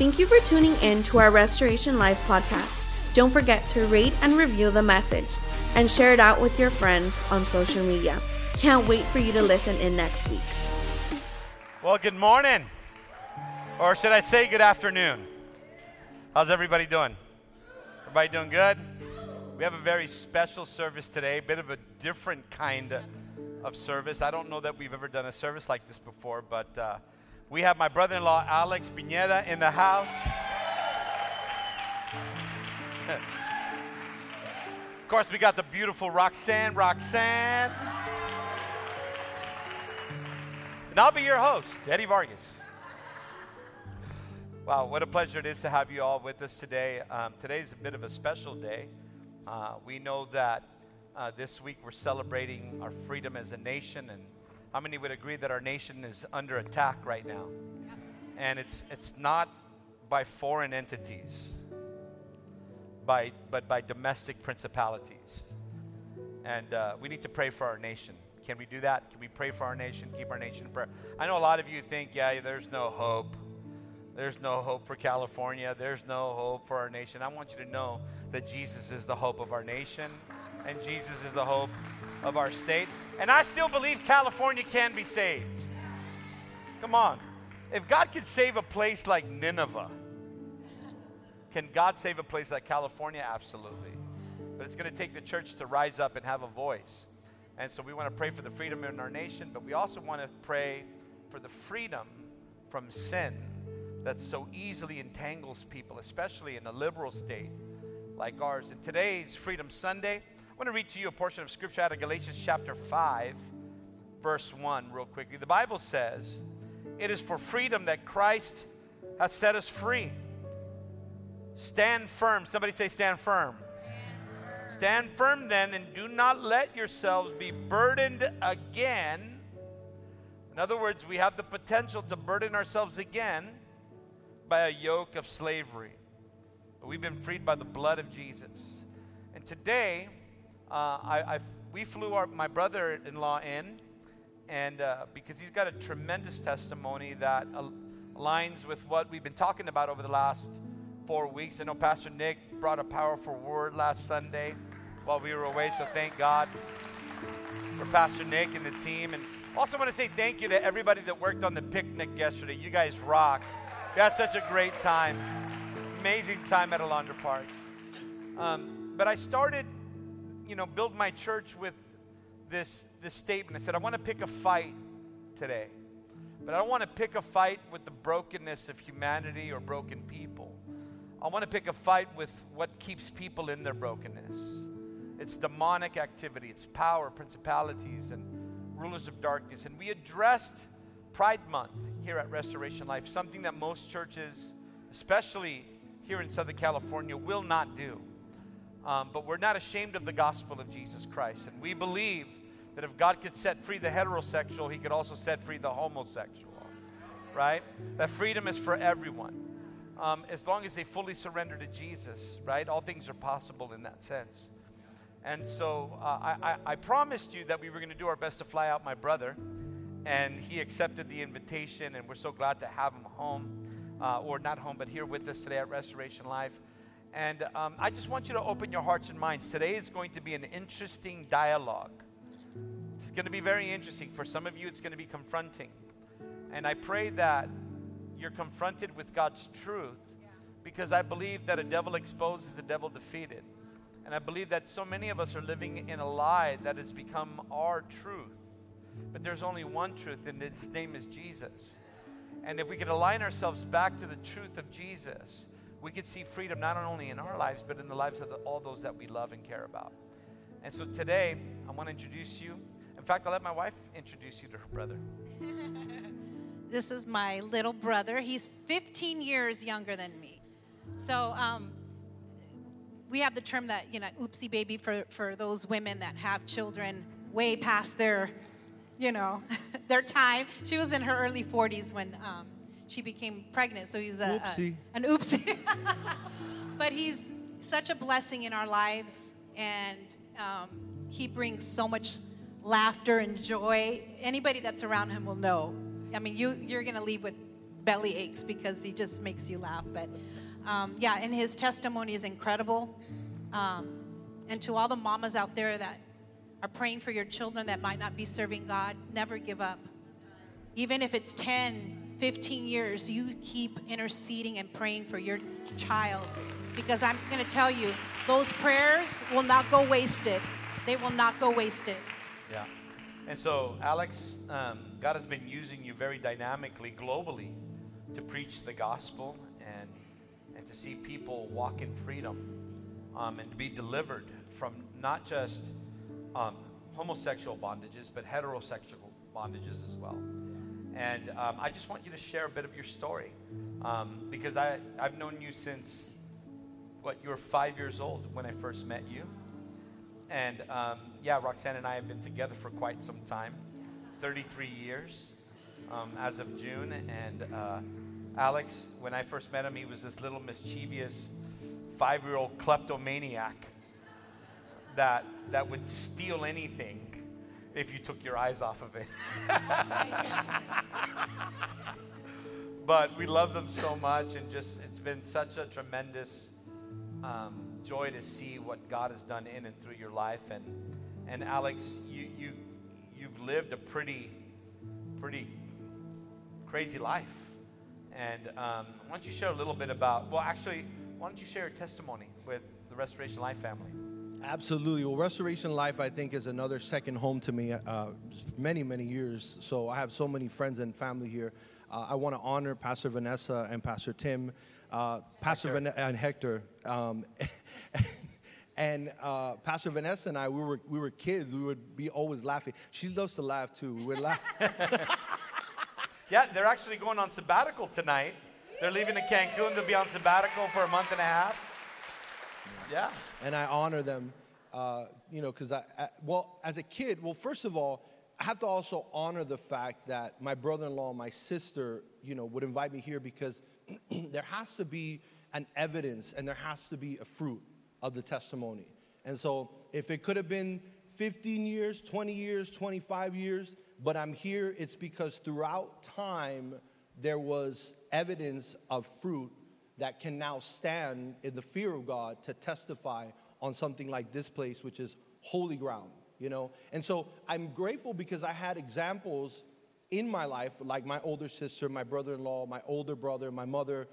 Thank you for tuning in to our Restoration Life podcast. Don't forget to rate and review the message and share it out with your friends on social media. Can't wait for you to listen in next week. Well, good morning. Or should I say good afternoon? How's everybody doing? Everybody doing good? We have a very special service today, a bit of a different kind of service. I don't know that we've ever done a service like this before, but we have my brother-in-law, Alex Pineda, in the house. Of course, we got the beautiful Roxanne. And I'll be your host, Eddie Vargas. Wow, what a pleasure it is to have you all with us today. Today's a bit of a special day. We know that this week we're celebrating our freedom as a nation, and how many would agree that our nation is under attack right now? Yep. And it's not by foreign entities, but by domestic principalities. And we need to pray for our nation. Can we do that? Can we pray for our nation, keep our nation in prayer? I know a lot of you think, yeah, there's no hope. There's no hope for California. There's no hope for our nation. I want you to know that Jesus is the hope of our nation, and Jesus is the hope of our state. And I still believe California can be saved. Come on. If God could save a place like Nineveh, can God save a place like California? Absolutely. But it's going to take the church to rise up and have a voice. And so we want to pray for the freedom in our nation, but we also want to pray for the freedom from sin that so easily entangles people, especially in a liberal state like ours. And today's Freedom Sunday, I want to read to you a portion of Scripture out of Galatians chapter 5, verse 1, real quickly. The Bible says, "It is for freedom that Christ has set us free. Stand firm." Somebody say, stand firm. Stand firm then, and do not let yourselves be burdened again. In other words, we have the potential to burden ourselves again by a yoke of slavery. But we've been freed by the blood of Jesus. And today, we flew my brother-in-law in, and because he's got a tremendous testimony that aligns with what we've been talking about over the last 4 weeks. I know Pastor Nick brought a powerful word last Sunday while we were away, so thank God for Pastor Nick and the team. And also want to say thank you to everybody that worked on the picnic yesterday. You guys rock. We had such a great time. Amazing time at Alondra Park. But I started, build my church with this statement. I said, I want to pick a fight today. But I don't want to pick a fight with the brokenness of humanity or broken people. I want to pick a fight with what keeps people in their brokenness. It's demonic activity. It's power, principalities, and rulers of darkness. And we addressed Pride Month here at Restoration Life, something that most churches, especially here in Southern California, will not do. But we're not ashamed of the gospel of Jesus Christ. And we believe that if God could set free the heterosexual, he could also set free the homosexual, right? That freedom is for everyone. As long as they fully surrender to Jesus, right? All things are possible in that sense. And so I promised you that we were going to do our best to fly out my brother, and he accepted the invitation, and we're so glad to have him home, or not home, but here with us today at Restoration Life. And I just want you to open your hearts and minds. Today is going to be an interesting dialogue. It's going to be very interesting. For some of you, it's going to be confronting. And I pray that you're confronted with God's truth, because I believe that a devil exposed is a devil defeated. And I believe that so many of us are living in a lie that has become our truth. But there's only one truth, and his name is Jesus. And if we could align ourselves back to the truth of Jesus, we could see freedom not only in our lives, but in the lives of all those that we love and care about. And so today, I want to introduce you. In fact, I'll let my wife introduce you to her brother. This is my little brother. He's 15 years younger than me. So we have the term that, oopsie baby for those women that have children way past their, their time. She was in her early 40s when she became pregnant. So he was an oopsie. But he's such a blessing in our lives, and he brings so much laughter and joy. Anybody that's around him will know. I mean, you're going to leave with belly aches because he just makes you laugh. But yeah, and his testimony is incredible. And to all the mamas out there that are praying for your children that might not be serving God, never give up. Even if it's 10, 15 years, you keep interceding and praying for your child. Because I'm going to tell you, those prayers will not go wasted. They will not go wasted. Yeah. And so, Alex, God has been using you very dynamically globally to preach the gospel and to see people walk in freedom and to be delivered from not just homosexual bondages, but heterosexual bondages as well. And I just want you to share a bit of your story because I've known you since, you were 5 years old when I first met you. And yeah, Roxanne and I have been together for quite some time, 33 years as of June. And Alex, when I first met him, he was this little mischievous 5-year-old kleptomaniac that would steal anything if you took your eyes off of it. But we love them so much, and just it's been such a tremendous joy to see what God has done in and through your life. And Alex, you've lived a pretty crazy life. And why don't you share a little bit about? Well, actually, why don't you share your testimony with the Restoration Life family? Absolutely. Well, Restoration Life, I think, is another second home to me. Many years. So I have so many friends and family here. I want to honor Pastor Vanessa and Pastor Tim, and Hector. And Pastor Vanessa and I, we were kids. We would be always laughing. She loves to laugh too. We would laugh. Yeah, they're actually going on sabbatical tonight. They're leaving to Cancun. They'll be on sabbatical for a month and a half. Yeah. And I honor them, because as a kid, first of all, I have to also honor the fact that my brother-in-law and my sister, would invite me here because there has to be an evidence and there has to be a fruit of the testimony. And so if it could have been 15 years, 20 years, 25 years, but I'm here, it's because throughout time, there was evidence of fruit that can now stand in the fear of God to testify on something like this place, which is holy ground, And so I'm grateful because I had examples in my life, like my older sister, my brother-in-law, my older brother, my mother,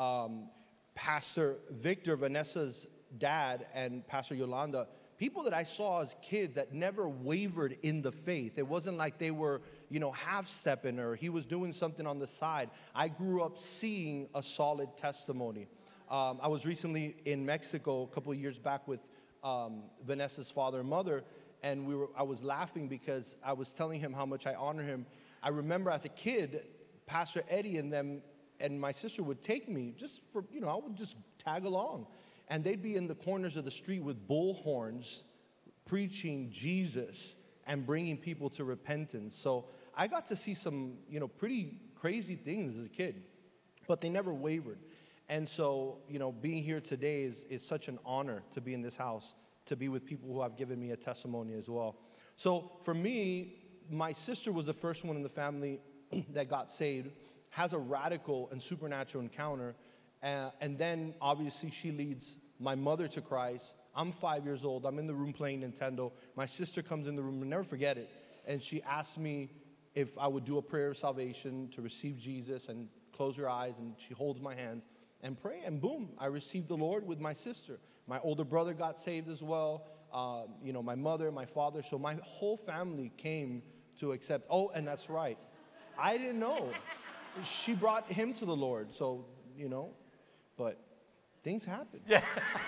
Pastor Victor, Vanessa's dad, and Pastor Yolanda, people that I saw as kids that never wavered in the faith. It wasn't like they were, half-stepping or he was doing something on the side. I grew up seeing a solid testimony. I was recently in Mexico a couple of years back with Vanessa's father and mother, and I was laughing because I was telling him how much I honor him. I remember as a kid, Pastor Eddie and them and my sister would take me just for, I would just tag along. And they'd be in the corners of the street with bullhorns preaching Jesus and bringing people to repentance. So I got to see some, pretty crazy things as a kid, but they never wavered. And so, being here today is such an honor to be in this house, to be with people who have given me a testimony as well. So for me, my sister was the first one in the family that got saved, has a radical and supernatural encounter. And then, obviously, she leads my mother to Christ. I'm 5 years old. I'm in the room playing Nintendo. My sister comes in the room, and never forget it. And she asked me if I would do a prayer of salvation to receive Jesus and close her eyes. And she holds my hands and pray. And boom, I received the Lord with my sister. My older brother got saved as well. My mother, my father. So my whole family came to accept. Oh, and that's right. I didn't know. She brought him to the Lord. So, but things happen. Yeah.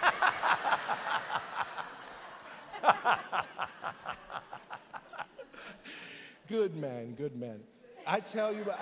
Good man. I tell you,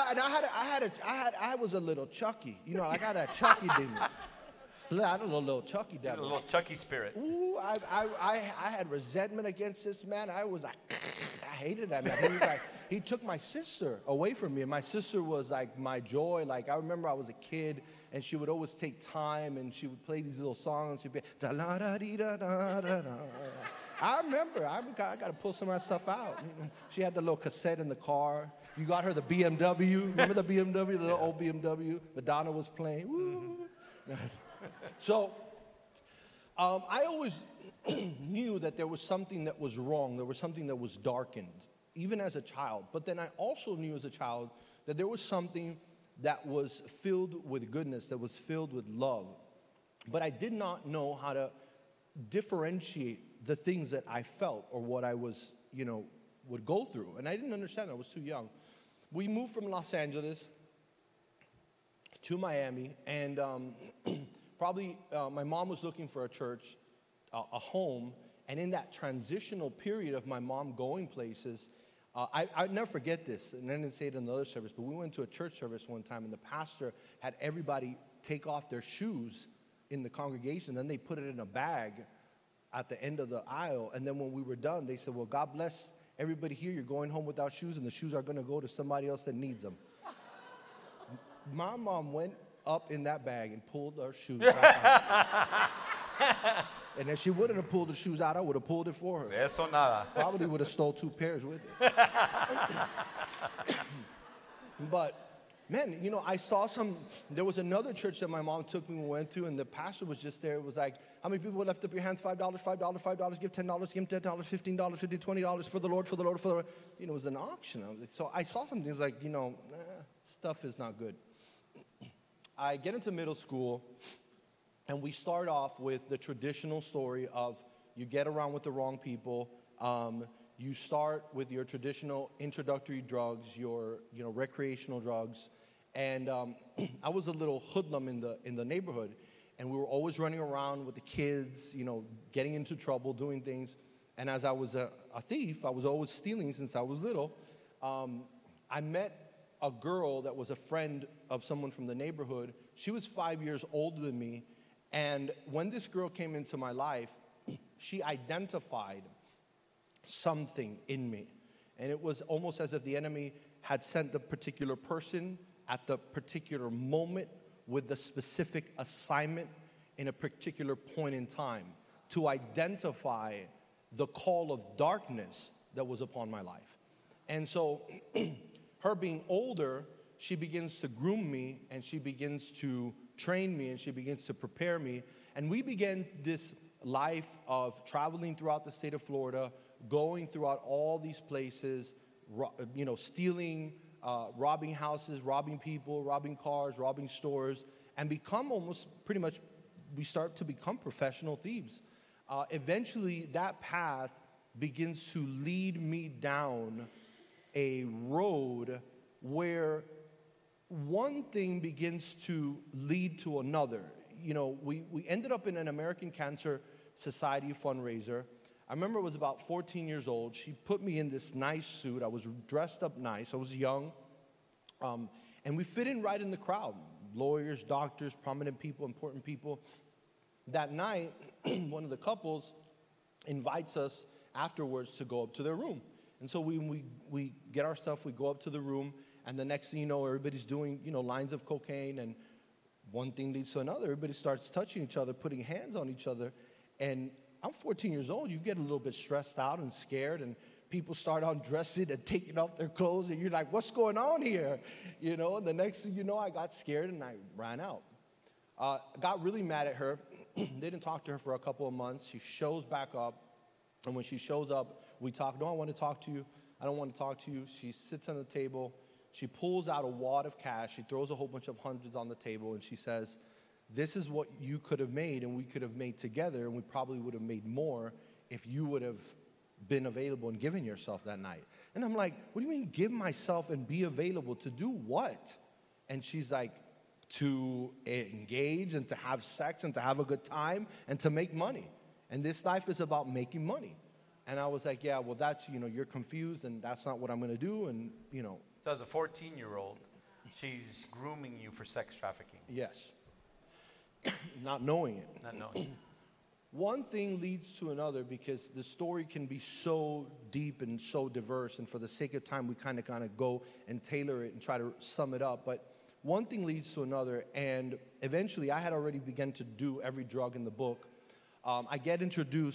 I was a little Chucky. I got a Chucky demon. I had a little Chucky devil. A little Chucky spirit. Ooh, I had resentment against this man. I hated that man. He took my sister away from me, and my sister was like my joy. Like I remember I was a kid, and she would always take time, and she would play these little songs. She'd be da la da dee da da da da. I remember. I got to pull some of that stuff out. She had the little cassette in the car. You got her the BMW. Remember the BMW, the little old BMW? Madonna was playing. Woo. So I always knew that there was something that was wrong. There was something that was darkened, even as a child. But then I also knew as a child that there was something that was filled with goodness, that was filled with love. But I did not know how to differentiate the things that I felt or what I was, would go through. And I didn't understand. I was too young. We moved from Los Angeles to Miami, and my mom was looking for a church, a home, and in that transitional period of my mom going places, I'd never forget this, and I didn't say it in the other service, but we went to a church service one time, and the pastor had everybody take off their shoes in the congregation, then they put it in a bag at the end of the aisle, and then when we were done, they said, well, God bless everybody here, you're going home without shoes, and the shoes are going to go to somebody else that needs them. My mom went up in that bag and pulled her shoes out. And if she wouldn't have pulled the shoes out, I would have pulled it for her. Eso nada. Probably would have stole 2 pairs with it. But, man, I saw there was another church that my mom took me and went to, and the pastor was just there. It was like, how many people left up your hands? $5, $5, $5, give $10, give $10, $15, $15, $20 for the Lord, for the Lord, for the Lord. It was an auction. So I saw some things like, stuff is not good. I get into middle school, and we start off with the traditional story of you get around with the wrong people. You start with your traditional introductory drugs, your recreational drugs. And I was a little hoodlum in the neighborhood, and we were always running around with the kids, getting into trouble, doing things. And as I was a thief, I was always stealing since I was little. I met a girl that was a friend of someone from the neighborhood. She was 5 years older than me. And when this girl came into my life, she identified something in me. And it was almost as if the enemy had sent the particular person at the particular moment with the specific assignment in a particular point in time to identify the call of darkness that was upon my life. And so her being older, she begins to groom me, and she begins to train me, and she begins to prepare me. And we began this life of traveling throughout the state of Florida, going throughout all these places, stealing, robbing houses, robbing people, robbing cars, robbing stores, and become we start to become professional thieves. Eventually, that path begins to lead me down a road where one thing begins to lead to another. We ended up in an American Cancer Society fundraiser. I remember I was about 14 years old. She put me in this nice suit. I was dressed up nice. I was young. And we fit in right in the crowd. Lawyers, doctors, prominent people, important people. That night, one of the couples invites us afterwards to go up to their room. And so we get our stuff, we go up to the room, and the next thing you know, everybody's doing, lines of cocaine, and one thing leads to another. Everybody starts touching each other, putting hands on each other. And I'm 14 years old. You get a little bit stressed out and scared, and people start undressing and taking off their clothes, and you're like, what's going on here? And the next thing you know, I got scared, and I ran out. Got really mad at her. Didn't talk to her for a couple of months. She shows back up, and when she shows up, we talk. No, I want to talk to you. I don't want to talk to you. She sits on the table. She pulls out a wad of cash. She throws a whole bunch of hundreds on the table, and she says, this is what you could have made, and we could have made together, and we probably would have made more if you would have been available and given yourself that night. And I'm like, what do you mean give myself and be available? To do what? And she's like, to engage and to have sex and to have a good time and to make money. And this life is about making money. And I was like, yeah, well, that's, you're confused, and that's not what I'm going to do. And, So as a 14-year-old, she's grooming you for sex trafficking. Yes. Not knowing it. Not knowing it. One thing leads to another, because the story can be so deep and so diverse. And for the sake of time, we kind of go and tailor it and try to sum it up. But one thing leads to another. And eventually, I had already begun to do every drug in the book. I get introduced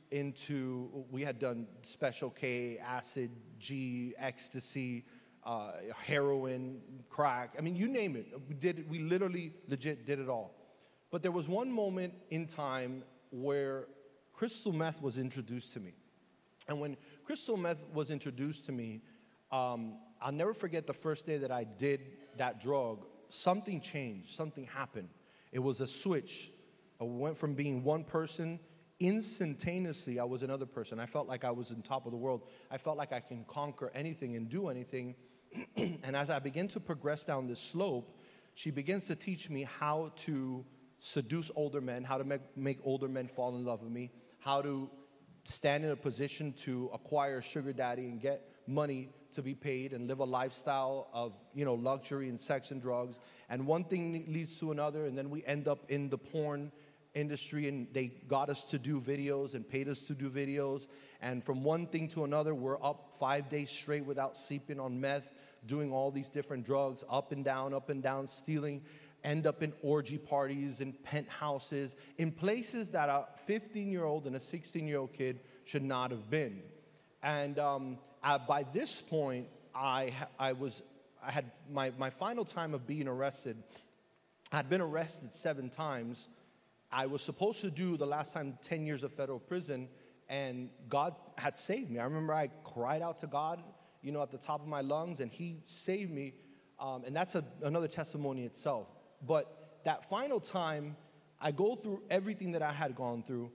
we had done Special K, acid, G, ecstasy, heroin, crack. I mean, you name it. We literally, legit did it all. But there was one moment in time where crystal meth was introduced to me. And when crystal meth was introduced to me, I'll never forget the first day that I did that drug. Something changed. Something happened. It was a switch. I went from being one person, instantaneously I was another person. I felt like I was on top of the world. I felt like I can conquer anything and do anything. And as I begin to progress down this slope, she begins to teach me how to seduce older men, how to make older men fall in love with me, how to stand in a position to acquire a sugar daddy and get money to be paid and live a lifestyle of, luxury and sex and drugs. And one thing leads to another, and then we end up in the porn industry, and they got us to do videos and paid us to do videos. And from one thing to another, we're up 5 days straight without sleeping on meth, doing all these different drugs, up and down, stealing, end up in orgy parties, in penthouses, in places that a 15-year-old and a 16-year-old kid should not have been. And by this point, I had my final time of being arrested. I had been arrested 7 times. I was supposed to do the last time 10 years of federal prison, and God had saved me. I remember I cried out to God, at the top of my lungs, and He saved me. And that's another testimony itself. But that final time, I go through everything that I had gone through.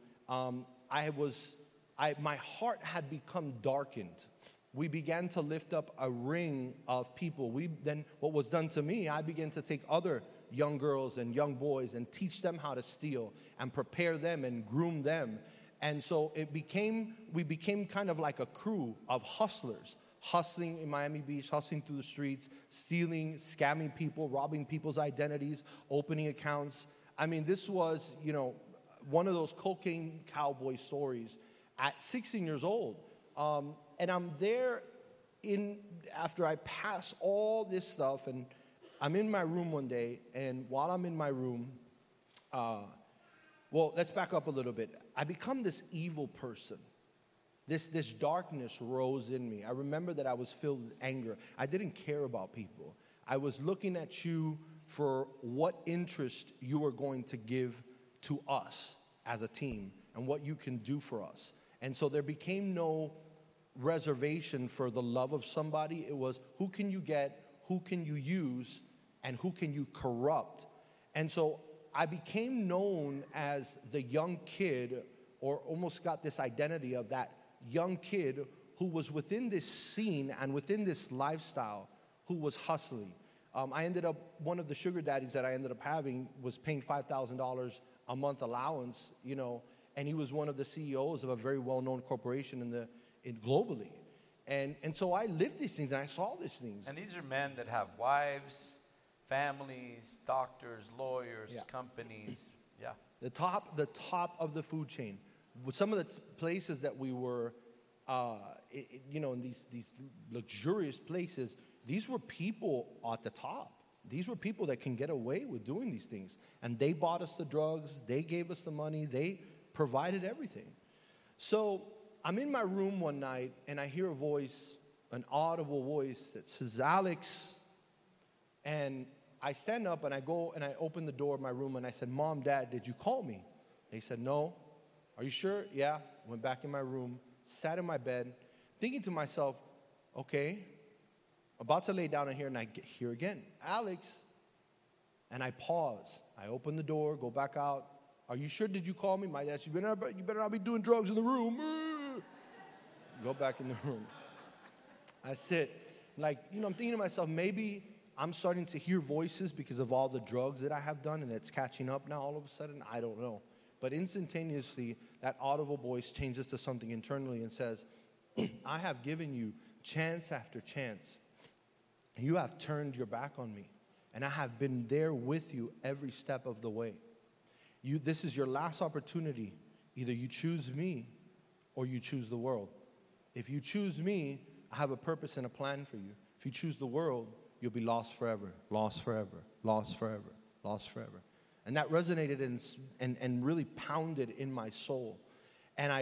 My heart had become darkened. We began to lift up a ring of people. Then what was done to me, I began to take other young girls and young boys and teach them how to steal and prepare them and groom them. And so we became kind of like a crew of hustlers, hustling in Miami Beach, hustling through the streets, stealing, scamming people, robbing people's identities, opening accounts. I mean, this was, one of those cocaine cowboy stories at 16 years old. And I'm there after I pass all this stuff, and I'm in my room one day, and while I'm in my room, let's back up a little bit. I become this evil person. This darkness rose in me. I remember that I was filled with anger. I didn't care about people. I was looking at you for what interest you were going to give to us as a team and what you can do for us. And so there became no reservation for the love of somebody. It was, who can you get, who can you use, and who can you corrupt? And so I became known as the young kid, or almost got this identity of that young kid who was within this scene and within this lifestyle who was hustling. I ended up, one of the sugar daddies that I ended up having was paying $5,000 a month allowance, and he was one of the CEOs of a very well-known corporation globally. And so I lived these things, and I saw these things. And these are men that have wives, families, doctors, lawyers, companies. Yeah. The top of the food chain. With some of the places that we were, in these luxurious places, these were people at the top. These were people that can get away with doing these things. And they bought us the drugs. They gave us the money. They provided everything. So I'm in my room one night, and I hear a voice, an audible voice that says, "Alex." And I stand up, and I go, and I open the door of my room, and I said, "Mom, Dad, did you call me?" They said, "No." "Are you sure?" "Yeah." Went back in my room, sat in my bed, thinking to myself, okay, about to lay down in here, and I hear again, "Alex." And I pause. I open the door, go back out. "Are you sure? Did you call me?" "My dad, you better not be doing drugs in the room." Go back in the room. I sit, I'm thinking to myself, maybe I'm starting to hear voices because of all the drugs that I have done, and it's catching up now all of a sudden. I don't know. But instantaneously, that audible voice changes to something internally and says, "I have given you chance after chance. You have turned your back on me, and I have been there with you every step of the way. This is your last opportunity. Either you choose me or you choose the world. If you choose me, I have a purpose and a plan for you. If you choose the world, you'll be lost forever, lost forever, lost forever, lost forever." And that resonated and really pounded in my soul. And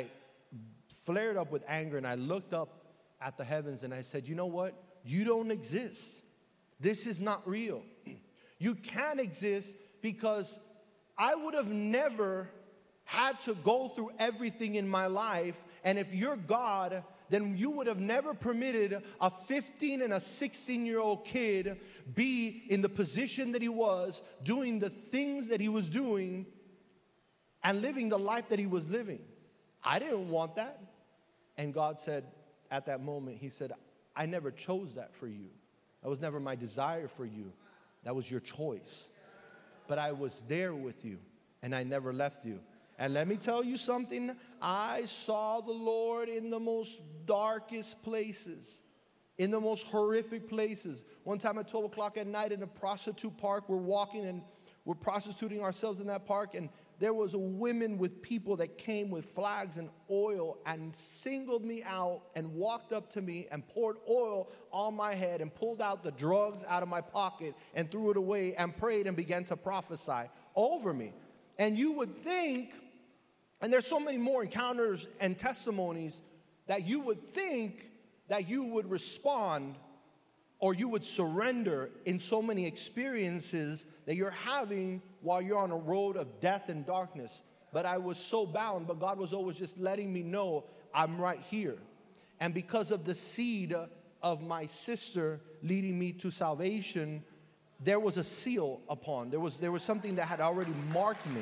flared up with anger, and I looked up at the heavens and I said, you know what? You don't exist. This is not real. You can't exist because I would have never had to go through everything in my life. And if you're God, then you would have never permitted a 15 and a 16-year-old kid be in the position that he was, doing the things that he was doing, and living the life that he was living. I didn't want that. And God said at that moment, he said, I never chose that for you. That was never my desire for you. That was your choice. But I was there with you, and I never left you. And let me tell you something, I saw the Lord in the most darkest places, in the most horrific places. One time at 12 o'clock at night in a prostitute park, we're walking and we're prostituting ourselves in that park, and there was women with people that came with flags and oil and singled me out and walked up to me and poured oil on my head and pulled out the drugs out of my pocket and threw it away and prayed and began to prophesy over me. And you would think, and there's so many more encounters and testimonies, that you would think that you would respond or you would surrender in so many experiences that you're having while you're on a road of death and darkness. But I was so bound, but God was always just letting me know I'm right here. And because of the seed of my sister leading me to salvation, there was a seal upon. There was something that had already marked me.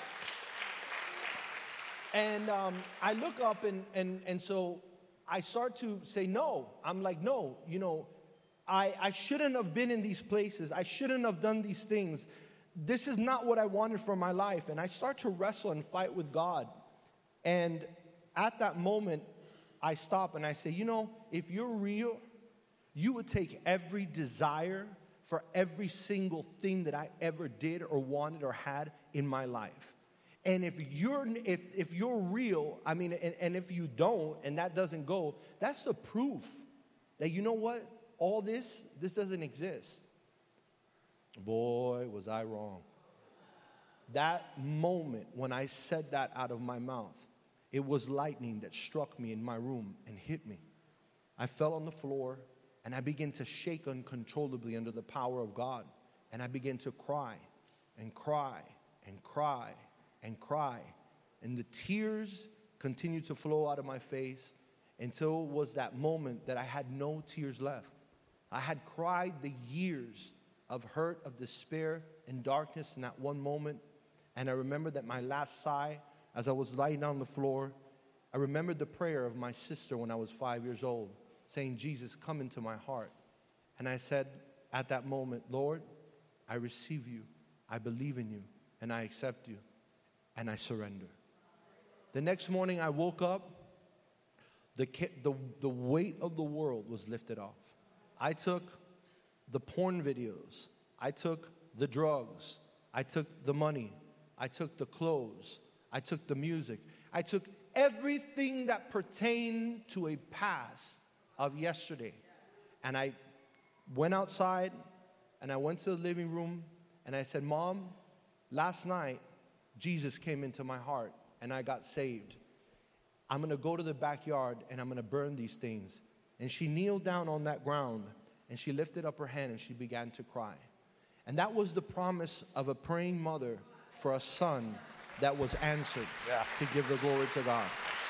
And I look up and so I start to say no. I'm like, no, you know, I shouldn't have been in these places. I shouldn't have done these things. This is not what I wanted for my life. And I start to wrestle and fight with God. And at that moment, I stop and I say, you know, if you're real, you would take every desire for every single thing that I ever did or wanted or had in my life. And if you're real, I mean, and if you don't, and that doesn't go, that's the proof that, you know what? All this doesn't exist. Boy, was I wrong. That moment when I said that out of my mouth, it was lightning that struck me in my room and hit me. I fell on the floor and I began to shake uncontrollably under the power of God. And I began to cry and cry and cry and cry. And the tears continued to flow out of my face until it was that moment that I had no tears left. I had cried the years of hurt, of despair, and darkness in that one moment. And I remember that my last sigh, as I was lying on the floor, I remembered the prayer of my sister when I was 5 years old, saying, Jesus, come into my heart. And I said at that moment, Lord, I receive you, I believe in you, and I accept you, and I surrender. The next morning I woke up, the weight of the world was lifted off. I took the porn videos, I took the drugs, I took the money, I took the clothes, I took the music, I took everything that pertained to a past of yesterday. And I went outside and I went to the living room and I said, Mom, last night Jesus came into my heart and I got saved. I'm going to go to the backyard and I'm going to burn these things. And she kneeled down on that ground and she lifted up her hand and she began to cry. And that was the promise of a praying mother for a son that was answered, to give the glory to God.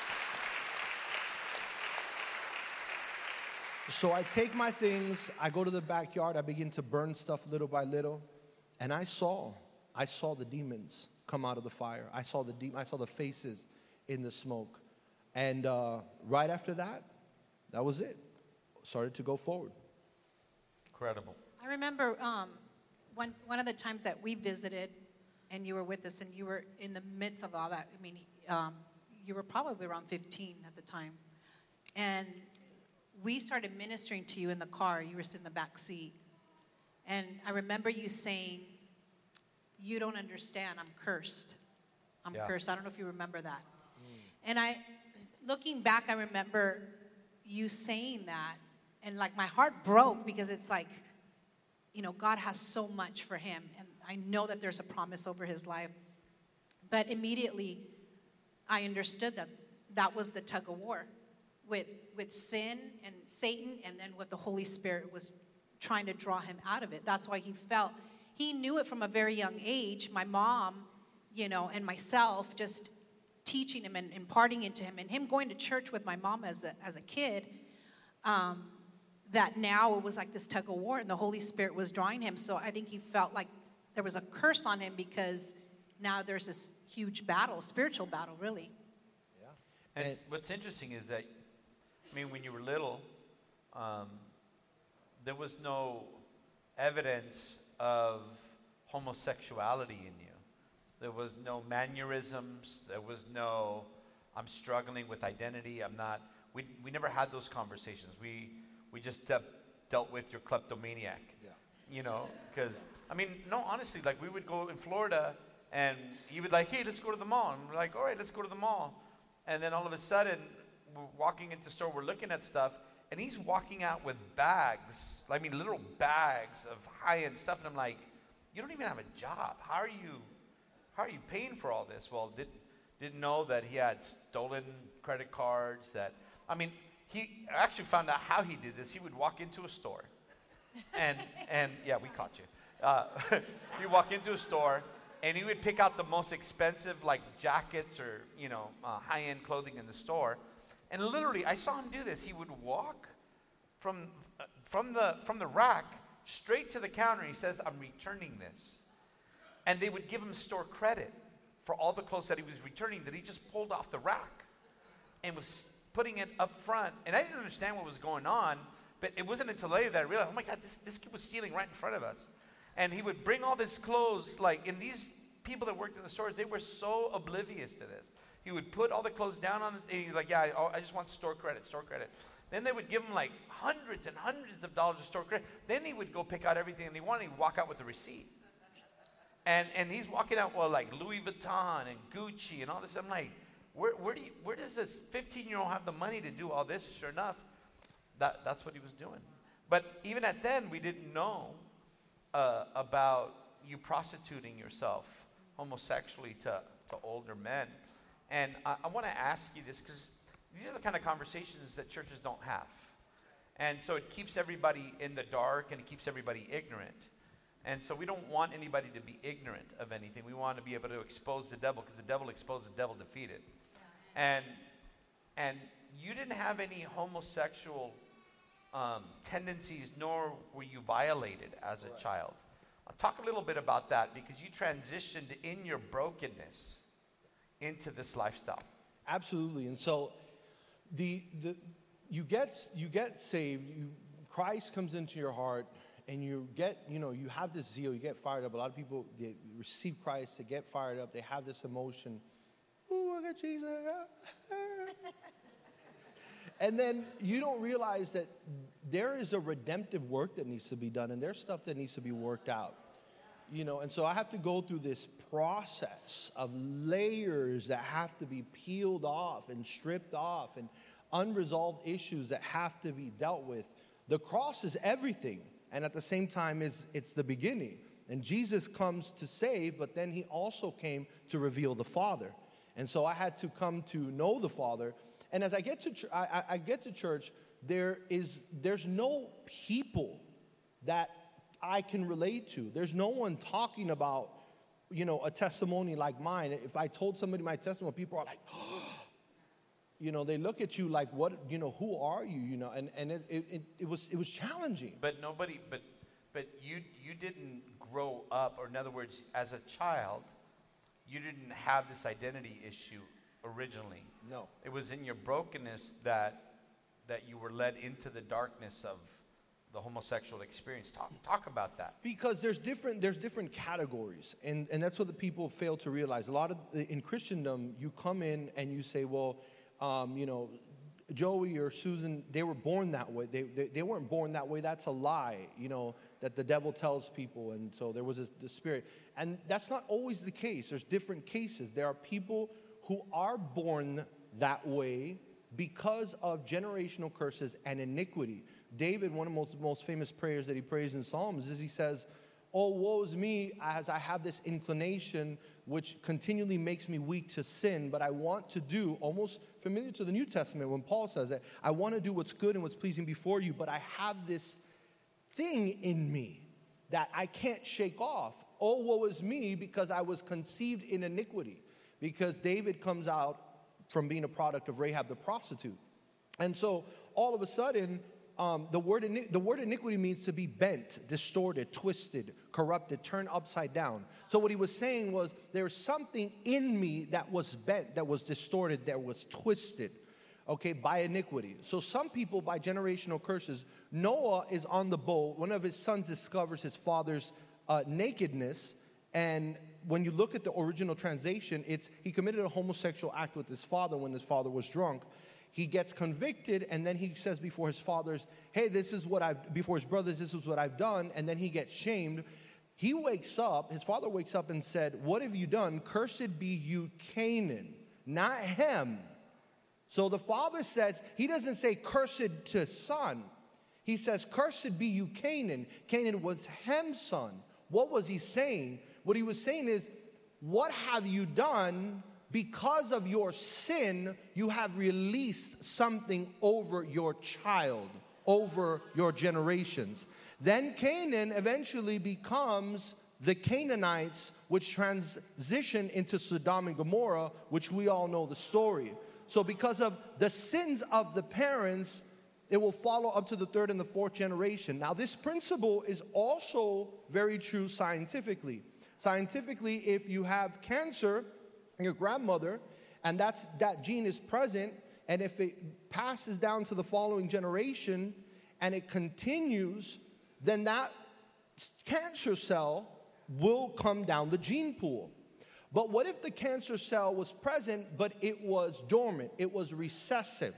So I take my things, I go to the backyard, I begin to burn stuff little by little, and I saw the demons come out of the fire. I saw the faces in the smoke. And right after that, that was it. Started to go forward. Incredible. I remember one of the times that we visited, and you were with us, and you were in the midst of all that. I mean, you were probably around 15 at the time. And we started ministering to you in the car. You were sitting in the back seat. And I remember you saying, you don't understand, I'm cursed. I'm cursed. I don't know if you remember that. And looking back, I remember you saying that, and like my heart broke because it's like, you know, God has so much for him, and I know that there's a promise over his life. But immediately, I understood that that was the tug of war with sin and Satan, and then what the Holy Spirit was trying to draw him out of it. That's why he knew it from a very young age. My mom, and myself just teaching him and imparting into him, and him going to church with my mom as a kid, that now it was like this tug of war, and the Holy Spirit was drawing him. So I think he felt like there was a curse on him, because now there's this huge battle, spiritual battle, really. Yeah. And what's interesting is that, when you were little, there was no evidence of homosexuality in you. There was no mannerisms. There was no, I'm struggling with identity. I'm not. We never had those conversations. We just dealt with your kleptomaniac. Yeah. Because, no, honestly, like we would go in Florida and you would like, hey, let's go to the mall. And we're like, all right, let's go to the mall. And then all of a sudden, we're walking into the store, we're looking at stuff, and he's walking out with bags, literal bags of high-end stuff. And I'm like, you don't even have a job. How are you paying for all this? Well, didn't know that he had stolen credit cards. He actually found out how he did this. He would walk into a store, and yeah, we caught you. He'd walk into a store, and he would pick out the most expensive, jackets or high-end clothing in the store. And literally, I saw him do this. He would walk from the rack straight to the counter. He says, "I'm returning this," and they would give him store credit for all the clothes that he was returning that he just pulled off the rack and was putting it up front. And I didn't understand what was going on, but it wasn't until later that I realized, oh my God, this kid was stealing right in front of us. And he would bring all this clothes, and these people that worked in the stores, they were so oblivious to this. He would put all the clothes down on the, and he's like, yeah, I just want store credit. Then they would give him hundreds and hundreds of dollars of store credit. Then he would go pick out everything and he wanted, he'd walk out with the receipt. And he's walking out, Louis Vuitton and Gucci and all this. I'm like, where does this 15-year-old have the money to do all this? Sure enough, that's what he was doing. But even at then, we didn't know about you prostituting yourself homosexually to older men. And I want to ask you this, because these are the kind of conversations that churches don't have. And so it keeps everybody in the dark, and it keeps everybody ignorant. And so we don't want anybody to be ignorant of anything. We want to be able to expose the devil, because the devil exposed, the devil defeated. And you didn't have any homosexual tendencies, nor were you violated as a child. I'll talk a little bit about that, because you transitioned in your brokenness into this lifestyle. Absolutely. And so you get saved, Christ comes into your heart, and you get, you have this zeal, you get fired up. A lot of people, they receive Christ, they get fired up, they have this emotion. Ooh, I got Jesus. And then you don't realize that there is a redemptive work that needs to be done, and there's stuff that needs to be worked out. And so I have to go through this process of layers that have to be peeled off and stripped off, and unresolved issues that have to be dealt with. The cross is everything, and at the same time, it's the beginning. And Jesus comes to save, but then he also came to reveal the Father. And so I had to come to know the Father. And as I get to I get to church, there's no people that I can relate to. There's no one talking about, a testimony like mine. If I told somebody my testimony, people are like, they look at you like, what, who are you, and it was challenging. But you didn't grow up, or in other words, as a child, you didn't have this identity issue originally. No. It was in your brokenness that you were led into the darkness of the homosexual experience. Talk about that. Because there's different categories, and that's what the people fail to realize. A lot of in Christendom, you come in and you say, well, Joey or Susan, they were born that way. They weren't born that way. That's a lie, that the devil tells people. And so there was the spirit. And that's not always the case. There's different cases. There are people who are born that way because of generational curses and iniquity. David, one of the most famous prayers that he prays in Psalms, is he says, oh, woe is me, as I have this inclination which continually makes me weak to sin, but I want to do, almost familiar to the New Testament when Paul says that, I want to do what's good and what's pleasing before you, but I have this thing in me that I can't shake off. Oh, woe is me, because I was conceived in iniquity. Because David comes out from being a product of Rahab the prostitute. And so all of a sudden, the word iniquity means to be bent, distorted, twisted, corrupted, turned upside down. So what he was saying was, there's something in me that was bent, that was distorted, that was twisted, okay, by iniquity. So some people, by generational curses, Noah is on the boat. One of his sons discovers his father's nakedness, and when you look at the original translation, it's he committed a homosexual act with his father when his father was drunk. He gets convicted, and then he says before his fathers, hey, before his brothers, this is what I've done, and then he gets shamed. He wakes up, his father wakes up and said, what have you done? Cursed be you, Canaan, not Ham. So the father says, he doesn't say cursed to son. He says, cursed be you, Canaan. Canaan was Ham's son. What was he saying? What he was saying is, what have you done? Because of your sin, you have released something over your child, over your generations. Then Canaan eventually becomes the Canaanites, which transition into Sodom and Gomorrah, which we all know the story. So because of the sins of the parents, it will follow up to the third and the fourth generation. Now, this principle is also very true scientifically. Scientifically, if you have cancer, your grandmother, and that gene is present, and if it passes down to the following generation and it continues, then that cancer cell will come down the gene pool. But what if the cancer cell was present, but it was dormant, it was recessive?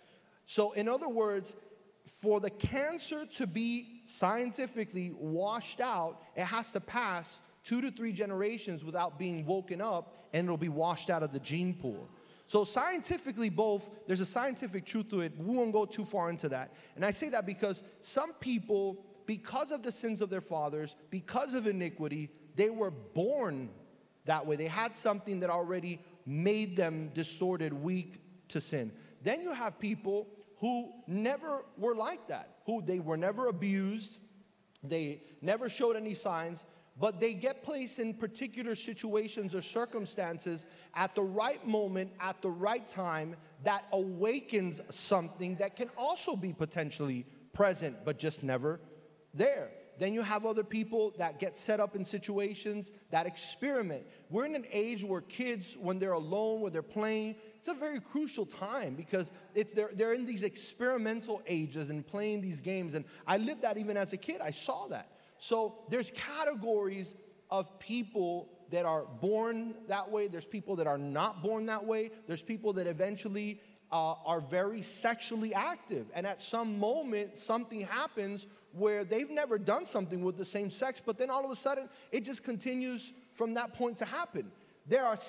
So in other words, for the cancer to be scientifically washed out, it has to pass 2 to 3 generations without being woken up, and it'll be washed out of the gene pool. So scientifically, there's a scientific truth to it. We won't go too far into that. And I say that because some people, because of the sins of their fathers, because of iniquity, they were born that way. They had something that already made them distorted, weak to sin. Then you have people who never were like that, who they were never abused, they never showed any signs, but they get placed in particular situations or circumstances at the right moment, at the right time, that awakens something that can also be potentially present, but just never there. Then you have other people that get set up in situations that experiment. We're in an age where kids, when they're alone, when they're playing, it's a very crucial time because they're in these experimental ages and playing these games. And I lived that even as a kid. I saw that. So there's categories of people that are born that way. There's people that are not born that way. There's people that eventually are very sexually active. And at some moment, something happens where they've never done something with the same sex, but then all of a sudden, it just continues from that point to happen. There are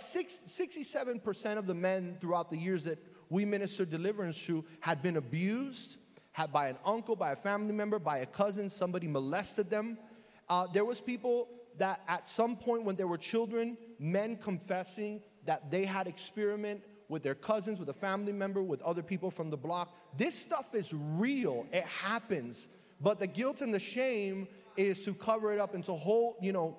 67% of the men throughout the years that we ministered deliverance to had been abused, had by an uncle, by a family member, by a cousin, somebody molested them. There was people that at some point when they were children, men confessing that they had experiment with their cousins, with a family member, with other people from the block. This stuff is real. It happens. But the guilt and the shame is to cover it up and to hold,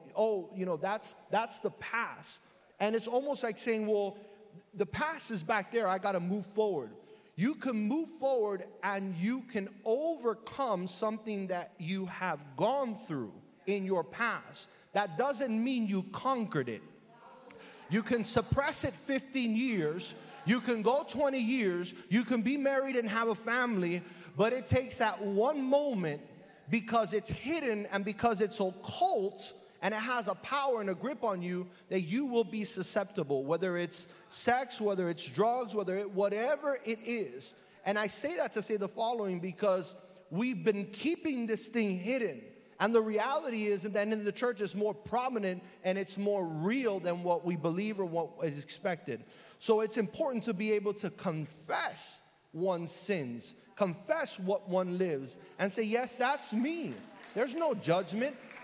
that's the past. And it's almost like saying, well, the past is back there. I got to move forward. You can move forward and you can overcome something that you have gone through in your past. That doesn't mean you conquered it. You can suppress it 15 years. You can go 20 years. You can be married and have a family. But it takes that one moment because it's hidden and because it's occult and it has a power and a grip on you that you will be susceptible, whether it's sex, whether it's drugs, whatever it is. And I say that to say the following because we've been keeping this thing hidden. And the reality is that in the church it's more prominent and it's more real than what we believe or what is expected. So it's important to be able to confess one's sins, confess what one lives, and say, yes, that's me. There's no judgment.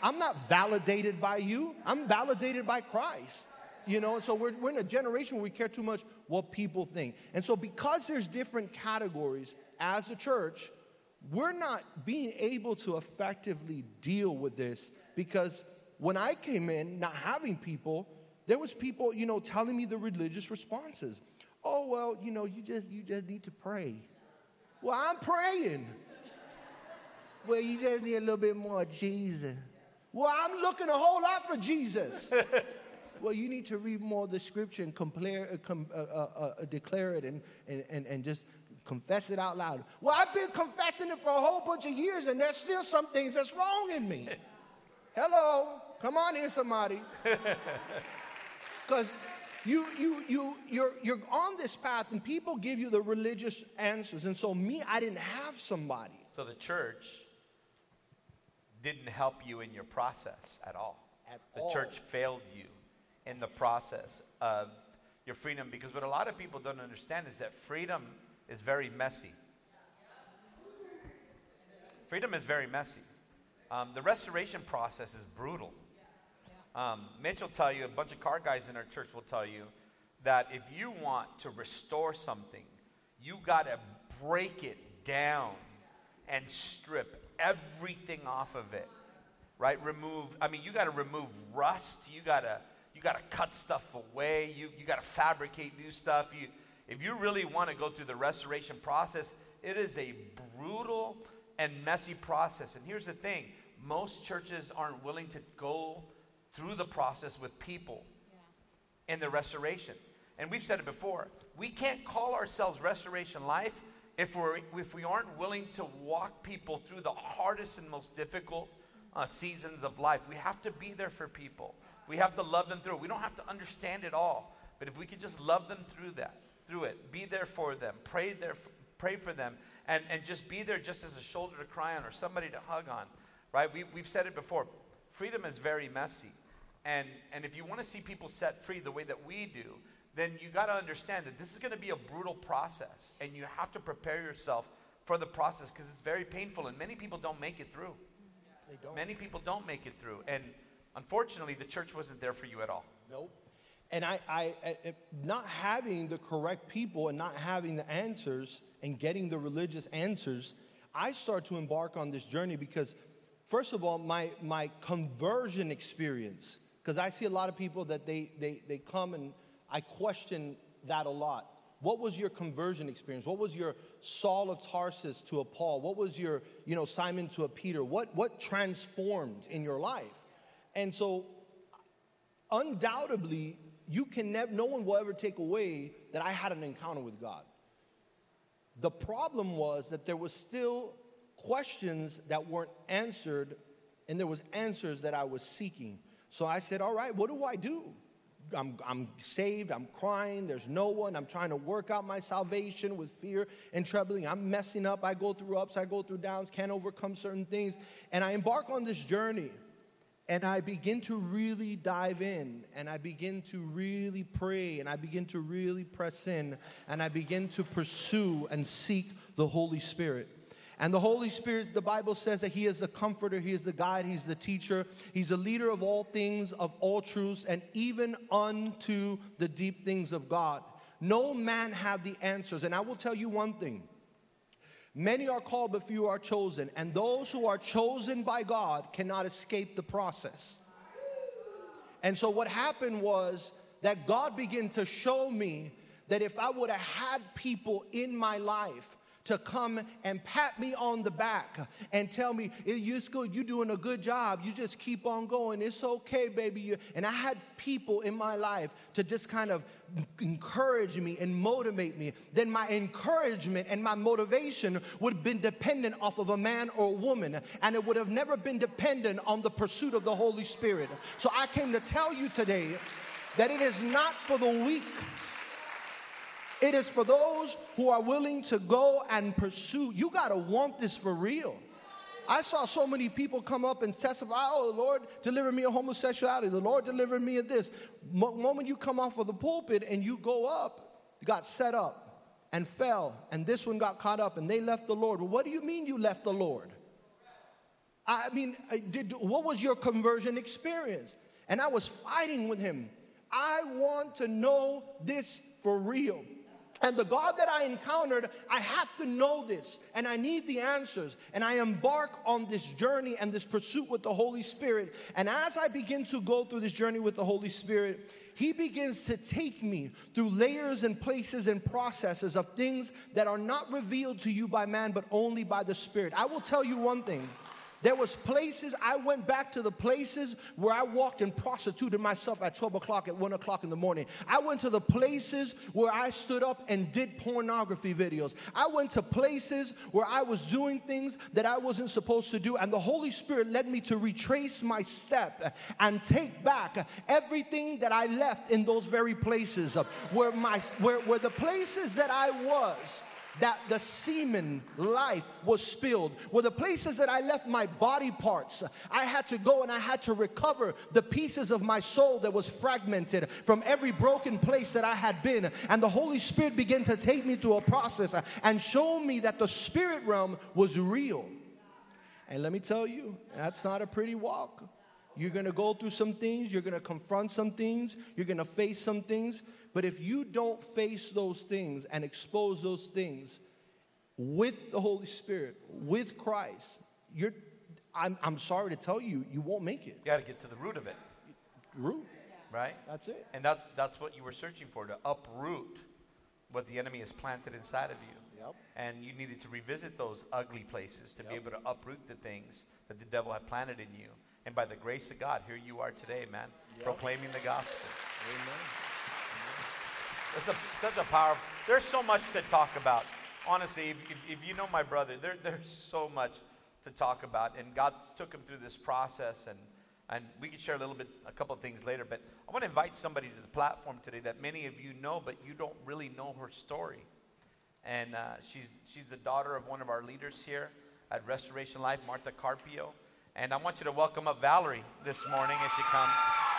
I'm not validated by you. I'm validated by Christ. You know, and so we're in a generation where we care too much what people think. And so because there's different categories as a church, we're not being able to effectively deal with this, because when I came in not having people, there was people, you know, telling me the religious responses. Oh, well, you know, you just need to pray. Well, I'm praying. Well, you just need a little bit more Jesus. Well, I'm looking a whole lot for Jesus. Well, you need to read more of the scripture and declare it and just confess it out loud. Well, I've been confessing it for a whole bunch of years, and there's still some things that's wrong in me. Hello, come on here, somebody. Because you're on this path, and people give you the religious answers. And so I didn't have somebody. So the church didn't help you in your process at all. The church failed you in the process of your freedom, because what a lot of people don't understand is that freedom is very messy. Freedom is very messy. The restoration process is brutal. Mitch will tell you, a bunch of car guys in our church will tell you that if you want to restore something, you got to break it down and strip everything off of it, right? You got to remove rust. You got to cut stuff away. You got to fabricate new stuff. If you really want to go through the restoration process, it is a brutal and messy process. And here's the thing. Most churches aren't willing to go through the process with people in the restoration. And we've said it before. We can't call ourselves Restoration Life if we aren't willing to walk people through the hardest and most difficult seasons of life. We have to be there for people. We have to love them through it. We don't have to understand it all. But if we could just love them through it, be there for them, pray for them, and just be there just as a shoulder to cry on or somebody to hug on, right? We've said it before. Freedom is very messy. And if you want to see people set free the way that we do, then you got to understand that this is going to be a brutal process, and you have to prepare yourself for the process, because it's very painful, and many people don't make it through. They don't. Many people don't make it through, and unfortunately, the church wasn't there for you at all. Nope. And I not having the correct people and not having the answers and getting the religious answers, I start to embark on this journey because, first of all, my conversion experience, because I see a lot of people that they come, and I question that a lot. What was your conversion experience? What was your Saul of Tarsus to a Paul? What was your, Simon to a Peter? What transformed in your life? And so, undoubtedly, no one will ever take away that I had an encounter with God. The problem was that there was still questions that weren't answered, and there was answers that I was seeking. So I said, all right, what do I do? I'm saved, I'm crying, there's no one, I'm trying to work out my salvation with fear and trembling, I'm messing up, I go through ups, I go through downs, can't overcome certain things, and I embark on this journey, and I begin to really dive in, and I begin to really pray, and I begin to really press in, and I begin to pursue and seek the Holy Spirit. And the Holy Spirit, the Bible says that He is the comforter, He is the guide, He's the teacher, He's the leader of all things, of all truths, and even unto the deep things of God. No man have the answers. And I will tell you one thing. Many are called, but few are chosen. And those who are chosen by God cannot escape the process. And so what happened was that God began to show me that if I would have had people in my life to come and pat me on the back and tell me, you're doing a good job, you just keep on going, it's okay, baby. And I had people in my life to just kind of encourage me and motivate me. Then my encouragement and my motivation would have been dependent off of a man or a woman, and it would have never been dependent on the pursuit of the Holy Spirit. So I came to tell you today that it is not for the weak. It is for those who are willing to go and pursue. You got to want this for real. I saw so many people come up and testify, oh, the Lord delivered me of homosexuality. The Lord delivered me of this. Moment you come off of the pulpit and you go up, you got set up and fell, and this one got caught up and they left the Lord. Well, what do you mean you left the Lord? I mean, what was your conversion experience? And I was fighting with him. I want to know this for real. And the God that I encountered, I have to know this, and I need the answers. And I embark on this journey and this pursuit with the Holy Spirit. And as I begin to go through this journey with the Holy Spirit, He begins to take me through layers and places and processes of things that are not revealed to you by man, but only by the Spirit. I will tell you one thing. There was places, I went back to the places where I walked and prostituted myself at 12 o'clock, at 1 o'clock in the morning. I went to the places where I stood up and did pornography videos. I went to places where I was doing things that I wasn't supposed to do. And the Holy Spirit led me to retrace my step and take back everything that I left in those very places, where the places that I was, that the semen life was spilled, were the places that I left my body parts. I had to go and I had to recover the pieces of my soul that was fragmented from every broken place that I had been. And the Holy Spirit began to take me through a process and show me that the spirit realm was real. And let me tell you, that's not a pretty walk. You're going to go through some things. You're going to confront some things. You're going to face some things. But if you don't face those things and expose those things with the Holy Spirit, with Christ, I'm sorry to tell you, you won't make it. You got to get to the root of it. Root. Right? That's it. And that's what you were searching for, to uproot what the enemy has planted inside of you. Yep. And you needed to revisit those ugly places to be able to uproot the things that the devil had planted in you. And by the grace of God, here you are today, man, proclaiming the gospel. Amen. It's such a powerful, there's so much to talk about. Honestly, if you know my brother, there's so much to talk about. And God took him through this process, and we can share a couple of things later. But I want to invite somebody to the platform today that many of you know, but you don't really know her story. And she's the daughter of one of our leaders here at Restoration Life, Martha Carpio. And I want you to welcome up Valerie this morning as she comes.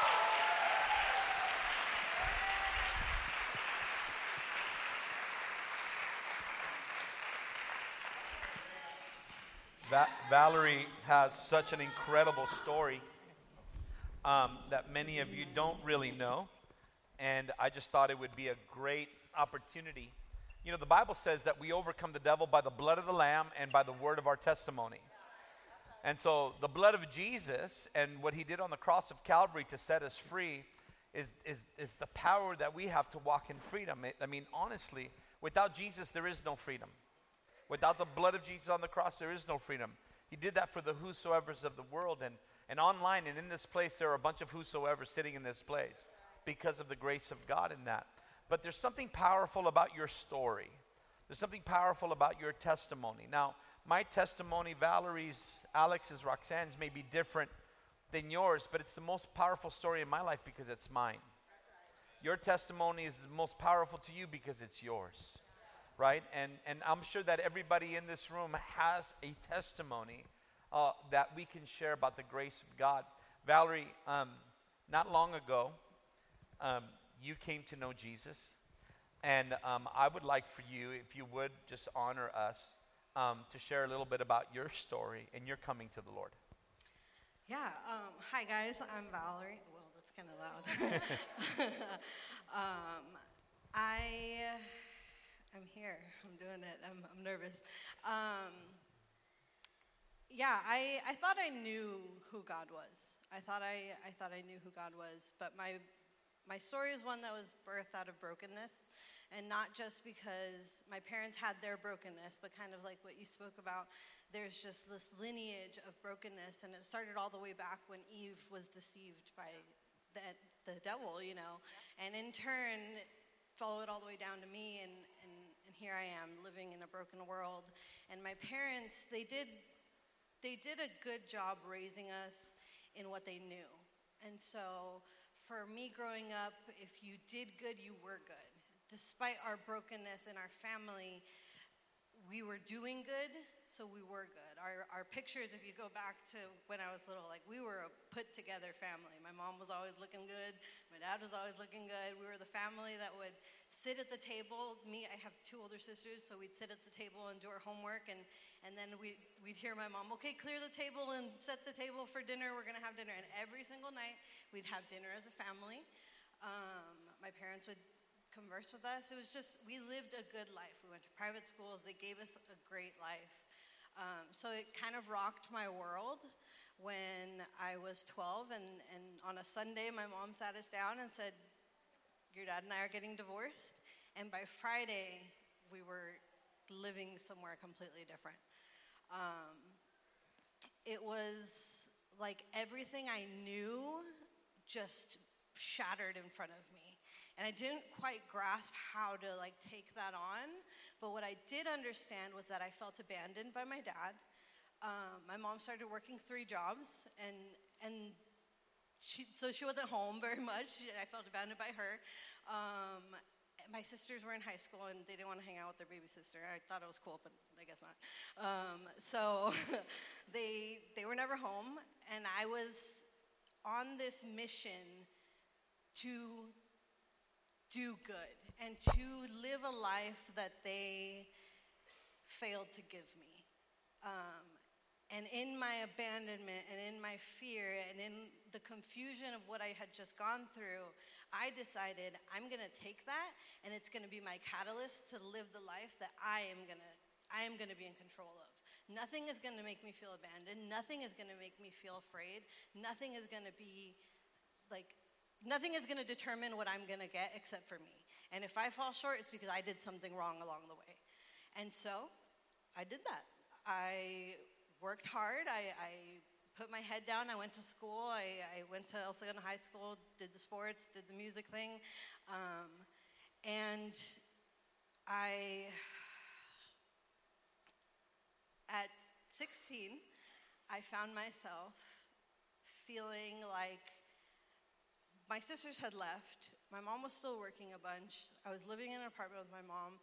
Valerie has such an incredible story that many of you don't really know. And I just thought it would be a great opportunity. You know, the Bible says that we overcome the devil by the blood of the Lamb and by the word of our testimony. And so the blood of Jesus and what he did on the cross of Calvary to set us free is the power that we have to walk in freedom. I mean, honestly, without Jesus, there is no freedom. Without the blood of Jesus on the cross, there is no freedom. He did that for the whosoevers of the world. And online and in this place, there are a bunch of whosoevers sitting in this place because of the grace of God in that. But there's something powerful about your story. There's something powerful about your testimony. Now, my testimony, Valerie's, Alex's, Roxanne's may be different than yours, but it's the most powerful story in my life because it's mine. Your testimony is the most powerful to you because it's yours, right? And I'm sure that everybody in this room has a testimony that we can share about the grace of God. Valerie, not long ago, you came to know Jesus, and I would like for you, if you would, just honor us to share a little bit about your story and your coming to the Lord. Yeah. Hi, guys. I'm Valerie. Well, that's kind of loud. I'm here. I'm doing it. I'm nervous. Yeah, I thought I knew who God was. I thought I knew who God was, but my story is one that was birthed out of brokenness, and not just because my parents had their brokenness, but kind of like what you spoke about, there's just this lineage of brokenness, and it started all the way back when Eve was deceived by the devil, you know, and in turn followed all the way down to me, and here I am living in a broken world. And my parents, they did a good job raising us in what they knew. And so for me growing up, if you did good, you were good. Despite our brokenness in our family, we were doing good, so we were good. Our pictures, if you go back to when I was little, like we were a put-together family. My mom was always looking good. My dad was always looking good. We were the family that would sit at the table. I have 2 older sisters, so we'd sit at the table and do our homework, and then we'd hear my mom, okay, clear the table and set the table for dinner. We're going to have dinner. And every single night, we'd have dinner as a family. My parents would converse with us. It was just, we lived a good life. We went to private schools. They gave us a great life. So it kind of rocked my world when I was 12, and on a Sunday, my mom sat us down and said, your dad and I are getting divorced, and by Friday, we were living somewhere completely different. It was like everything I knew just shattered in front of me. And I didn't quite grasp how to like take that on, but what I did understand was that I felt abandoned by my dad. My mom started working 3 jobs, and she wasn't home very much. I felt abandoned by her. My sisters were in high school, and they didn't want to hang out with their baby sister. I thought it was cool, but I guess not. So they were never home, and I was on this mission to do good and to live a life that they failed to give me. And in my abandonment and in my fear and in the confusion of what I had just gone through, I decided I'm going to take that, and it's going to be my catalyst to live the life that I am going to be in control of. Nothing is going to make me feel abandoned. Nothing is going to make me feel afraid. Nothing is going to determine what I'm going to get except for me. And if I fall short, it's because I did something wrong along the way. And so I did that. I worked hard. I put my head down. I went to school. I went to El Segundo High School, did the sports, did the music thing. And at 16, I found myself feeling like my sisters had left. My mom was still working a bunch. I was living in an apartment with my mom.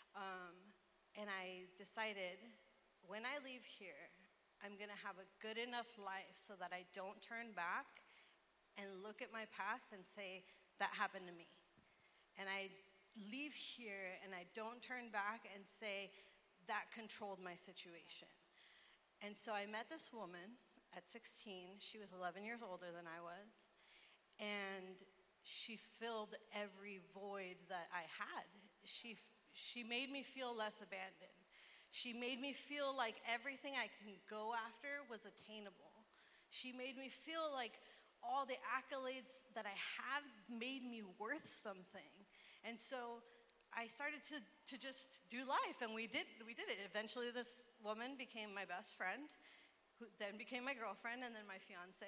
And I decided, when I leave here, I'm going to have a good enough life so that I don't turn back and look at my past and say, that happened to me. And I leave here and I don't turn back and say, that controlled my situation. And so I met this woman at 16. She was 11 years older than I was. And she filled every void that I had. She made me feel less abandoned. She made me feel like everything I can go after was attainable. She made me feel like all the accolades that I had made me worth something. And so I started to just do life, and we did it. Eventually this woman became my best friend, who then became my girlfriend, and then my fiance,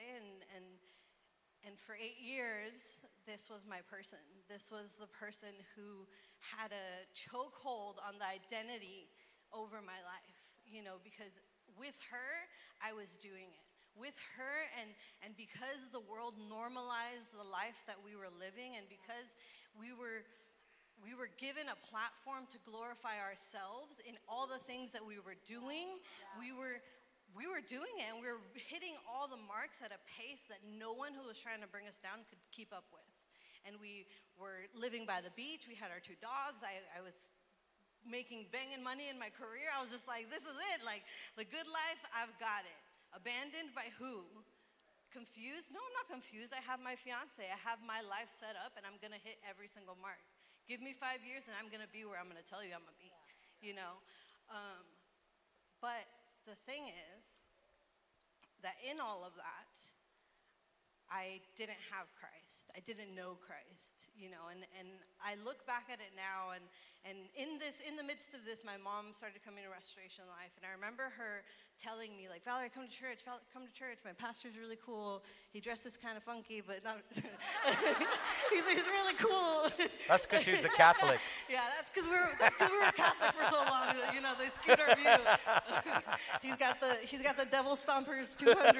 and for 8 years, this was my person. This was the person who had a chokehold on the identity over my life, because with her, I was doing it. With her, and because the world normalized the life that we were living, and because we were given a platform to glorify ourselves in all the things that we were doing, we were doing it, and we were hitting all the marks at a pace that no one who was trying to bring us down could keep up with. And we were living by the beach. We had our 2 dogs. I was banging money in my career. I was just like, this is it. Like, the good life, I've got it. Abandoned by who? Confused? No, I'm not confused. I have my fiance. I have my life set up, and I'm going to hit every single mark. Give me 5 years, and I'm going to be where I'm going to tell you I'm going to be, But the thing is that in all of that, I didn't have Christ. I didn't know Christ, and I look back at it now, and in the midst of this, my mom started coming to Restoration Life, and I remember her telling me, like, Valerie, come to church, my pastor's really cool. He dresses kind of funky, but not he's really cool. That's because she's a Catholic. Yeah, that's because we were Catholic for so long, they skewed our view. He's got the Devil Stompers 200,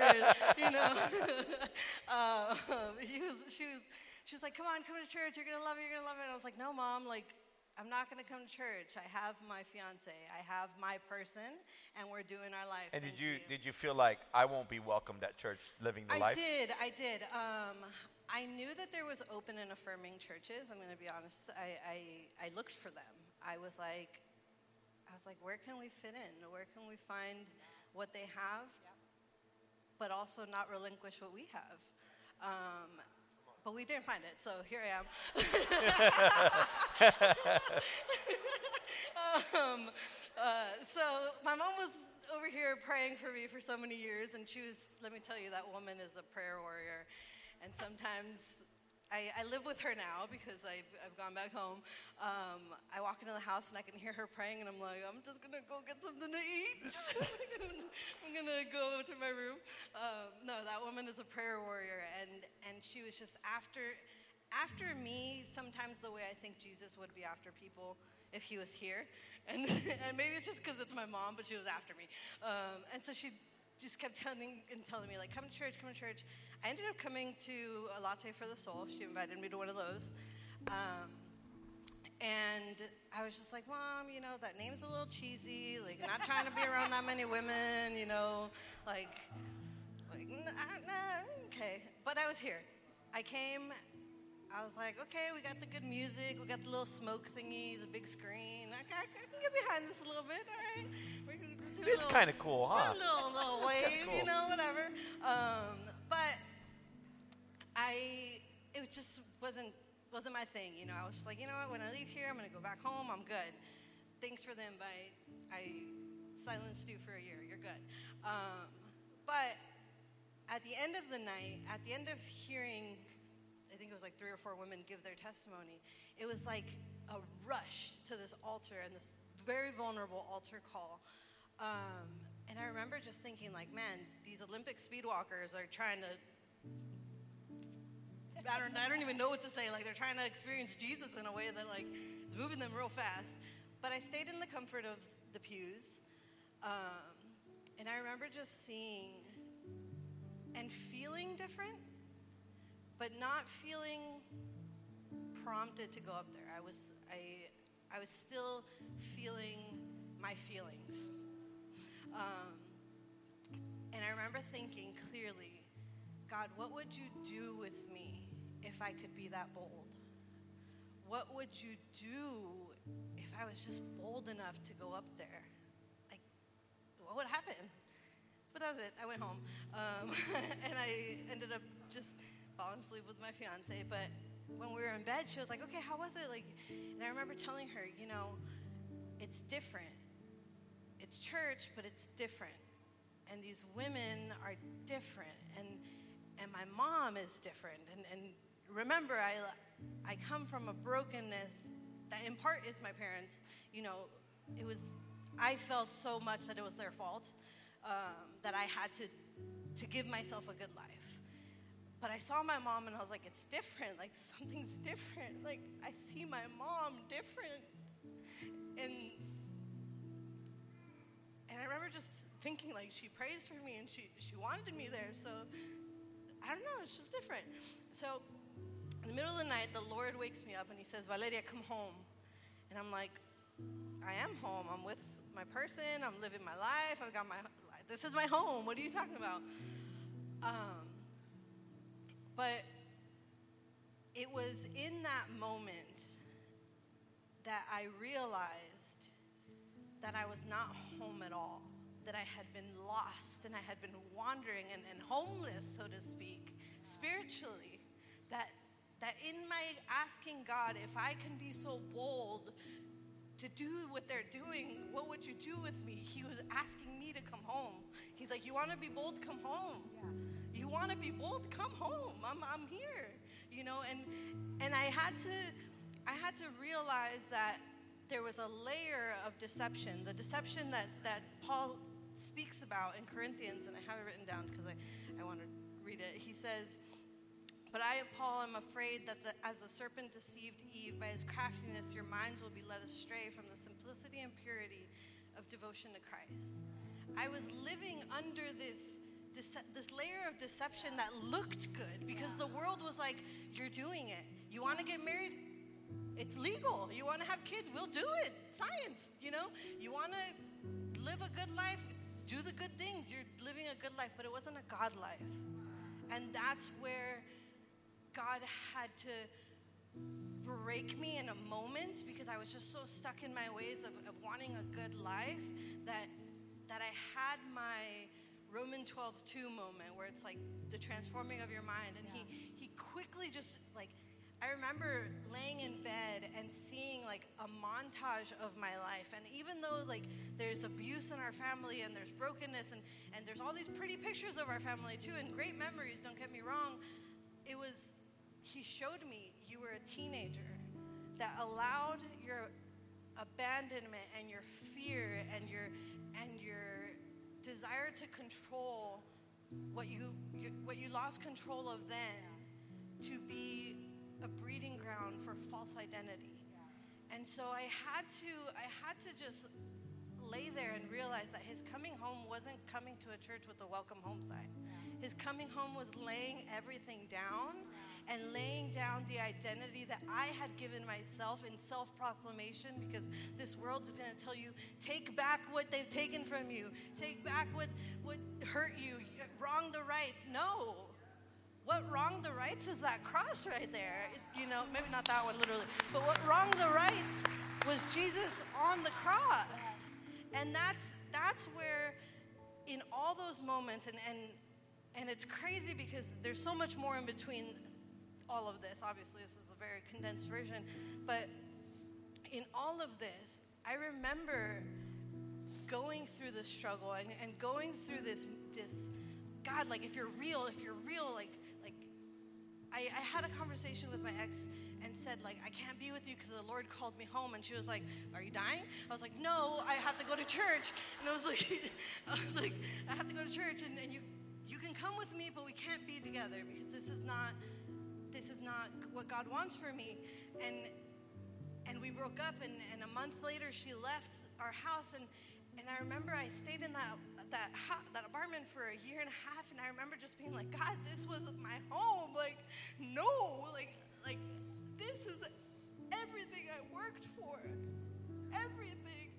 she was like, come on, come to church, you're gonna love it. And I was like, no, Mom, like, I'm not going to come to church. I have my fiance. I have my person, and we're doing our life. And did you feel like I won't be welcomed at church living the life? I did. I knew that there was open and affirming churches. I'm going to be honest. I looked for them. I was like, where can we fit in? Where can we find what they have, but also not relinquish what we have? But we didn't find it, so here I am. So my mom was over here praying for me for so many years, and let me tell you, that woman is a prayer warrior. And sometimes I live with her now because I've gone back home. I walk into the house and I can hear her praying, and I'm like, I'm just gonna go get something to eat. I'm gonna go to my room. No, that woman is a prayer warrior, and she was just after me. Sometimes the way I think Jesus would be after people if he was here, and maybe it's just because it's my mom, but she was after me, and so she just kept telling me, like, come to church. I ended up coming to a Latte for the Soul. She invited me to one of those. And I was just like, Mom, that name's a little cheesy. Like, not trying to be around that many women, like nah, okay. But I was here. I came. I was like, okay, we got the good music. We got the little smoke thingies, a big screen. I can get behind this a little bit, all right? It's kind of cool, huh? A little wave, cool. Whatever. But it just wasn't my thing, I was just like, you know what, when I leave here, I'm going to go back home, I'm good. Thanks for the invite. I silenced you for a year, you're good. But at the end of the night, at the end of hearing, I think it was like 3 or 4 women give their testimony, it was like a rush to this altar and this very vulnerable altar call. And I remember just thinking, like, man, these Olympic speedwalkers are trying to, I don't even know what to say. Like, they're trying to experience Jesus in a way that, like, is moving them real fast. But I stayed in the comfort of the pews. And I remember just seeing and feeling different, but not feeling prompted to go up there. I was still feeling my feelings. And I remember thinking clearly, God, what would you do with me if I could be that bold? What would you do if I was just bold enough to go up there? Like, what would happen? But that was it. I went home. And I ended up just falling asleep with my fiance. But when we were in bed, she was like, okay, how was it? Like, and I remember telling her, it's different. It's church, but it's different. And these women are different. And my mom is different. And remember, I come from a brokenness that in part is my parents. I felt so much that it was their fault, that I had to give myself a good life. But I saw my mom and I was like, it's different. Like, something's different. Like, I see my mom different. And I remember just thinking, like, she prays for me and she wanted me there. So, I don't know, it's just different. So, in the middle of the night, the Lord wakes me up and he says, Valeria, come home. And I'm like, I am home. I'm with my person. I'm living my life. I've got this is my home. What are you talking about? But it was in that moment that I realized that I was not home at all, that I had been lost and I had been wandering and homeless, so to speak, spiritually, that in my asking God, if I can be so bold to do what they're doing, what would you do with me? He was asking me to come home. He's like, you want to be bold? Come home. Yeah. You want to be bold? Come home. I'm here. And I had to realize that there was a layer of deception, the deception that Paul speaks about in Corinthians, and I have it written down because I want to read it. He says, but I, Paul, am afraid that as the serpent deceived Eve by his craftiness, your minds will be led astray from the simplicity and purity of devotion to Christ. I was living under this layer of deception that looked good because the world was like, you're doing it. You want to get married? it's legal. You want to have kids, we'll do it. Science, you know. You want to live a good life, do the good things. You're living a good life, but it wasn't a God life. And that's where God had to break me in a moment, because I was just so stuck in my ways of wanting a good life that I had my Roman 12:2 moment where it's like the transforming of your mind. And he quickly just like, I remember laying in bed and seeing like a montage of my life. And even though like there's abuse in our family and there's brokenness and there's all these pretty pictures of our family too and great memories, don't get me wrong, he showed me you were a teenager that allowed your abandonment and your fear and your desire to control what you lost control of then to be a breeding ground for false identity. And so I had to just lay there and realize that his coming home wasn't coming to a church with a welcome home sign. His coming home was laying everything down and laying down the identity that I had given myself in self-proclamation, because this world's going to tell you, take back what they've taken from you. Take back what hurt you. Wrong the rights. No. What wronged the rights is that cross right there. Maybe not that one literally, but what wronged the rights was Jesus on the cross. And that's where in all those moments, and it's crazy because there's so much more in between all of this. Obviously, this is a very condensed version, but in all of this, I remember going through the struggle and going through this God, like if you're real, like I had a conversation with my ex and said, like, I can't be with you because the Lord called me home. And she was like, are you dying? I was like, no, I have to go to church. And I was like, I have to go to church, and you can come with me, but we can't be together because this is not what God wants for me. And we broke up, and a month later she left our house, and I remember I stayed in that apartment for a year and a half, and I remember just being like, God, this was my home. Like, no, like this is everything I worked for. Everything,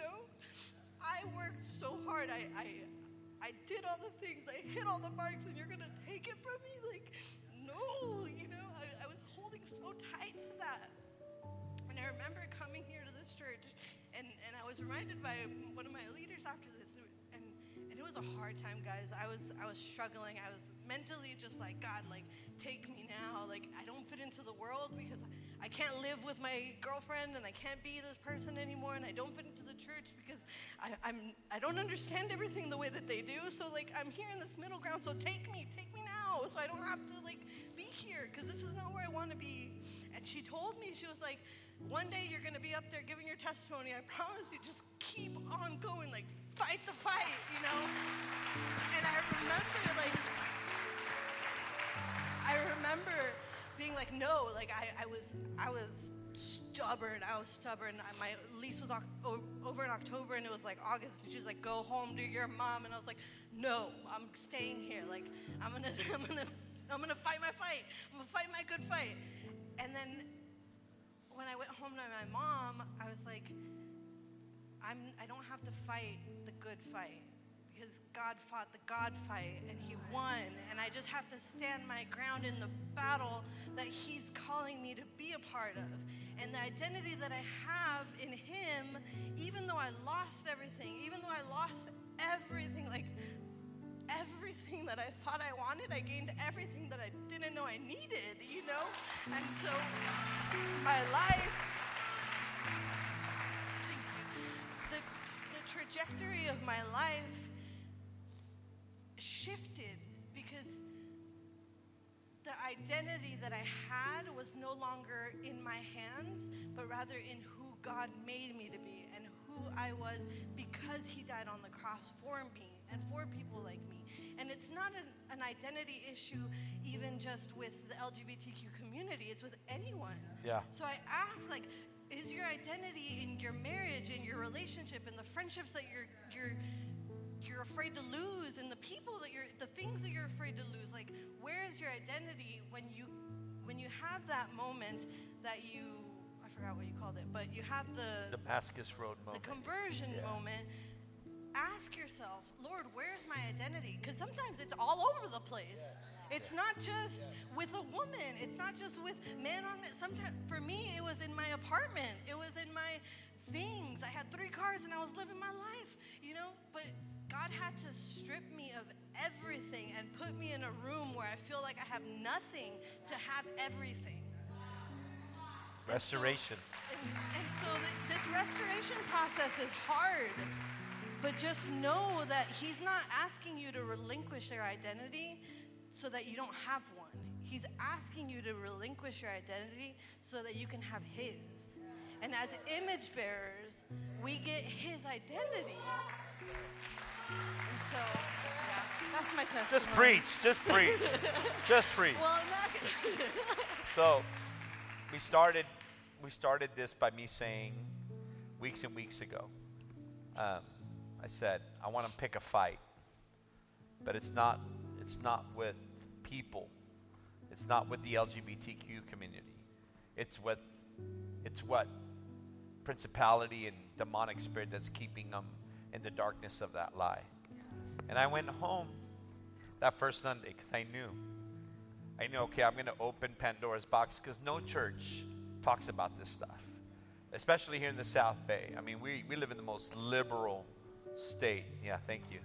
I worked so hard. I did all the things. I hit all the marks, and you're gonna take it from me? Like, no, I was holding so tight to that. And I remember coming here to this church, and I was reminded by one of my leaders after this, and it was a hard time, guys. I was struggling. I was mentally just like, God, like, take me now. Like, I don't fit into the world because I can't live with my girlfriend, and I can't be this person anymore, and I don't fit into the church because I don't understand everything the way that they do. So like, I'm here in this middle ground. So take me now, so I don't have to like be here, because this is not where I want to be. And she told me, she was like, one day you're going to be up there giving your testimony. I promise you, just keep on going, like, fight the fight, And I remember being like, no, like I was stubborn. My lease was over in October, and it was like August, and she's like, go home to your mom. And I was like, no, I'm staying here. Like, I'm gonna fight my fight. I'm gonna fight my good fight. And then when I went home to my mom, I was like, I don't have to fight the good fight, because God fought the God fight and he won, and I just have to stand my ground in the battle that he's calling me to be a part of. And the identity that I have in him, even though I lost everything, like everything that I thought I wanted, I gained everything that I didn't know I needed, And so my life, the trajectory of my life shifted, because the identity that I had was no longer in my hands, but rather in who God made me to be and who I was, because he died on the cross for me and for people like me. And it's not an identity issue even just with the LGBTQ community, it's with anyone. Yeah. So I ask, like, is your identity in your marriage, in your relationship, in the friendships that you're afraid to lose, and the people the things that you're afraid to lose? Like, where is your identity when you have that moment that I forgot what you called it, but you have the Damascus Road moment. the conversion moment. Ask yourself, Lord, where's my identity? Because sometimes it's all over the place. It's not just with a woman. It's not just with man on man. Sometimes, for me, it was in my apartment. It was in my things. I had 3 cars and I was living my life, you know. But God had to strip me of everything and put me in a room where I feel like I have nothing to have everything. Restoration. And so this restoration process is hard. But just know that he's not asking you to relinquish your identity so that you don't have one. He's asking you to relinquish your identity so that you can have his. And as image bearers, we get his identity. And so, yeah, that's my testimony. Just preach. Just preach. Just preach. Well, I'm not gonna. So we started this by me saying weeks and weeks ago, I said, I want to pick a fight, but it's not with people. It's not with the LGBTQ community. It's what principality and demonic spirit that's keeping them in the darkness of that lie. And I went home that first Sunday because I knew, okay, I'm going to open Pandora's box because no church talks about this stuff, especially here in the South Bay. I mean, we live in the most liberal state. Yeah, thank you.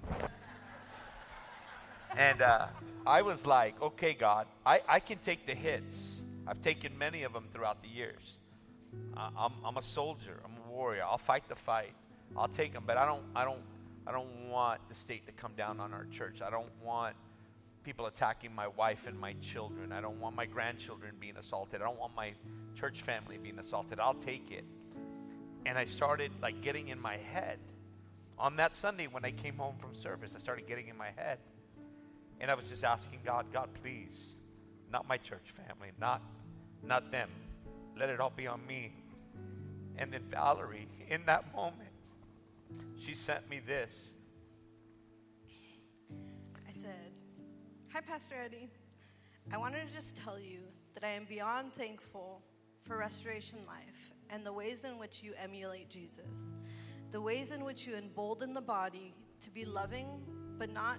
And I was like, okay, God, I can take the hits. I've taken many of them throughout the years. I'm a soldier. I'm a warrior. I'll fight the fight. I'll take them, but I don't want the state to come down on our church. I don't want people attacking my wife and my children. I don't want my grandchildren being assaulted. I don't want my church family being assaulted. I'll take it. And I started like getting in my head. On that Sunday when I came home from service, I started getting in my head. And I was just asking God, please, not my church family, not them. Let it all be on me. And then Valerie, in that moment, she sent me this. I said, hi, Pastor Eddie. I wanted to just tell you that I am beyond thankful for Restoration Life and the ways in which you emulate Jesus. The ways in which you embolden the body to be loving but not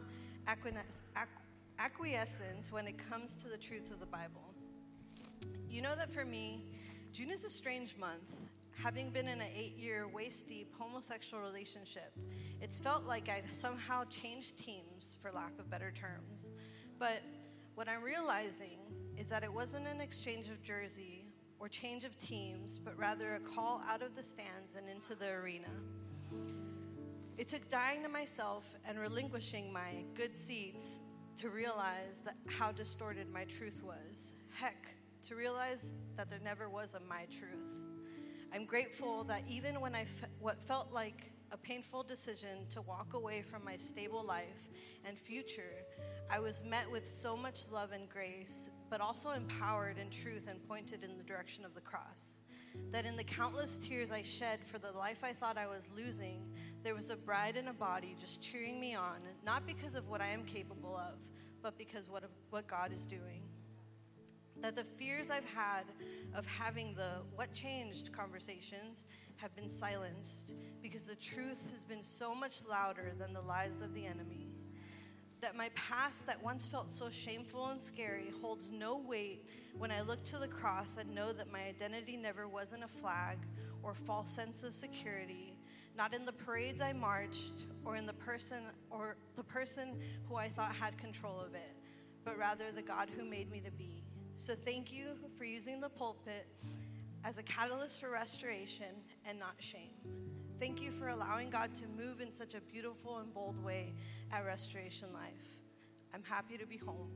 acquiescent when it comes to the truths of the Bible. You know that for me, June is a strange month. Having been in an 8-year, waist-deep homosexual relationship, it's felt like I've somehow changed teams, for lack of better terms. But what I'm realizing is that it wasn't an exchange of jersey or change of teams, but rather a call out of the stands and into the arena. It took dying to myself and relinquishing my good seats to realize that how distorted my truth was. Heck, to realize that there never was a my truth. I'm grateful that even when what felt like a painful decision to walk away from my stable life and future, I was met with so much love and grace, but also empowered in truth and pointed in the direction of the cross. That in the countless tears I shed for the life I thought I was losing, there was a bride and a body just cheering me on, not because of what I am capable of, but because of what God is doing. That the fears I've had of having the what changed conversations have been silenced because the truth has been so much louder than the lies of the enemy. That my past that once felt so shameful and scary holds no weight when I look to the cross and know that my identity never was in a flag or false sense of security, not in the parades I marched or in the person who I thought had control of it, but rather the God who made me to be. So thank you for using the pulpit as a catalyst for restoration and not shame. Thank you for allowing God to move in such a beautiful and bold way at Restoration Life. I'm happy to be home.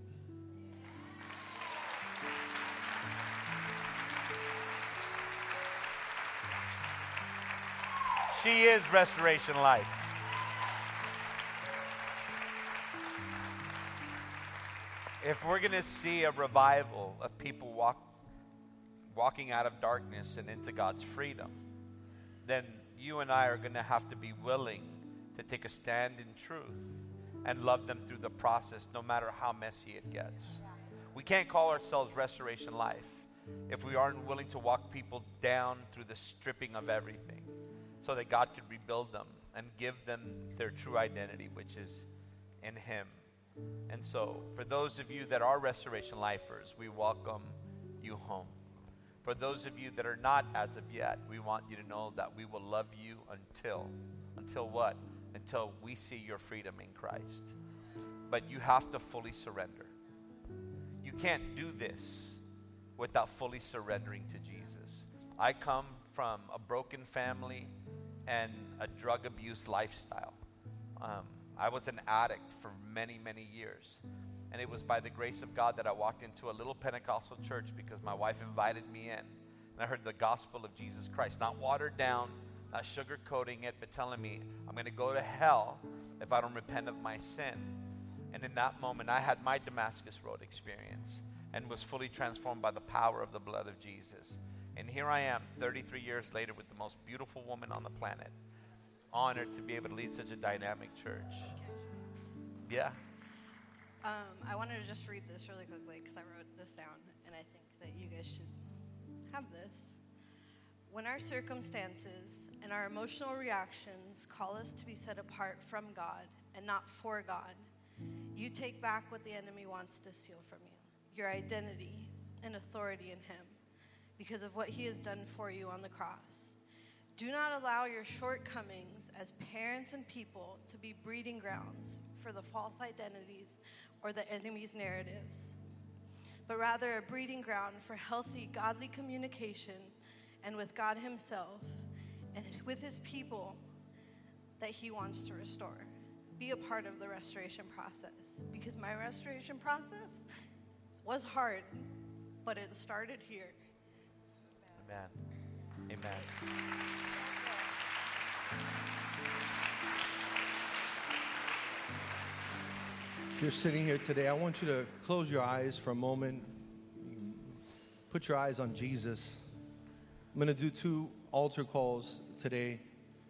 She is Restoration Life. If we're going to see a revival of people walking out of darkness and into God's freedom, then you and I are going to have to be willing to take a stand in truth and love them through the process, no matter how messy it gets. We can't call ourselves Restoration Life if we aren't willing to walk people down through the stripping of everything so that God could rebuild them and give them their true identity, which is in Him. And so, for those of you that are Restoration Lifers, we welcome you home. For those of you that are not as of yet, we want you to know that we will love you until what? Until we see your freedom in Christ. But you have to fully surrender. You can't do this without fully surrendering to Jesus. I come from a broken family and a drug abuse lifestyle. I was an addict for many, many years. And it was by the grace of God that I walked into a little Pentecostal church because my wife invited me in. And I heard the gospel of Jesus Christ, not watered down, not sugarcoating it, but telling me I'm going to go to hell if I don't repent of my sin. And in that moment, I had my Damascus Road experience and was fully transformed by the power of the blood of Jesus. And here I am, 33 years later, with the most beautiful woman on the planet. Honored to be able to lead such a dynamic church. Yeah. I wanted to just read this really quickly because I wrote this down, and I think that you guys should have this. When our circumstances and our emotional reactions call us to be set apart from God and not for God, you take back what the enemy wants to steal from you, your identity and authority in Him, because of what He has done for you on the cross. Do not allow your shortcomings as parents and people to be breeding grounds for the false identities or the enemy's narratives, but rather a breeding ground for healthy, godly communication and with God Himself and with His people that He wants to restore. Be a part of the restoration process, because my restoration process was hard, but it started here. Amen. Amen. If you're sitting here today, I want you to close your eyes for a moment. Put your eyes on Jesus. I'm going to do 2 altar calls today.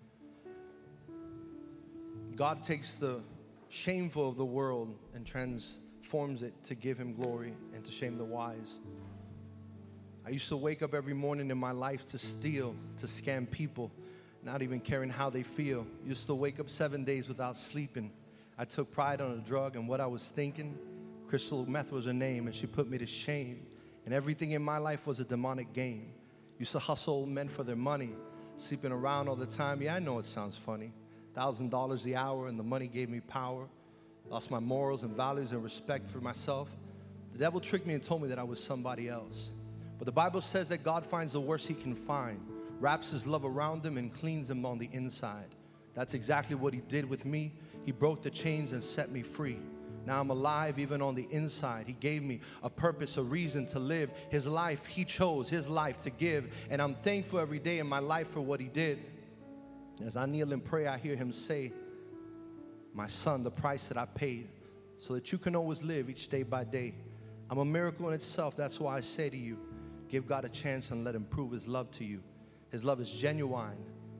God takes the shameful of the world and transforms it to give Him glory and to shame the wise. I used to wake up every morning in my life to steal, to scam people, not even caring how they feel. Used to wake up 7 days without sleeping. I took pride on a drug and what I was thinking. Crystal Meth was her name, and she put me to shame. And everything in my life was a demonic game. Used to hustle men for their money, sleeping around all the time. Yeah, I know it sounds funny. $1,000 the hour, and the money gave me power. Lost my morals and values and respect for myself. The devil tricked me and told me that I was somebody else. But the Bible says that God finds the worst He can find, wraps His love around them, and cleans them on the inside. That's exactly what He did with me. He broke the chains and set me free. Now I'm alive even on the inside. He gave me a purpose, a reason to live. His life, He chose His life to give. And I'm thankful every day in my life for what He did. As I kneel and pray, I hear Him say, my son, the price that I paid so that you can always live each day by day. I'm a miracle in itself. That's why I say to you, give God a chance and let Him prove His love to you. His love is genuine.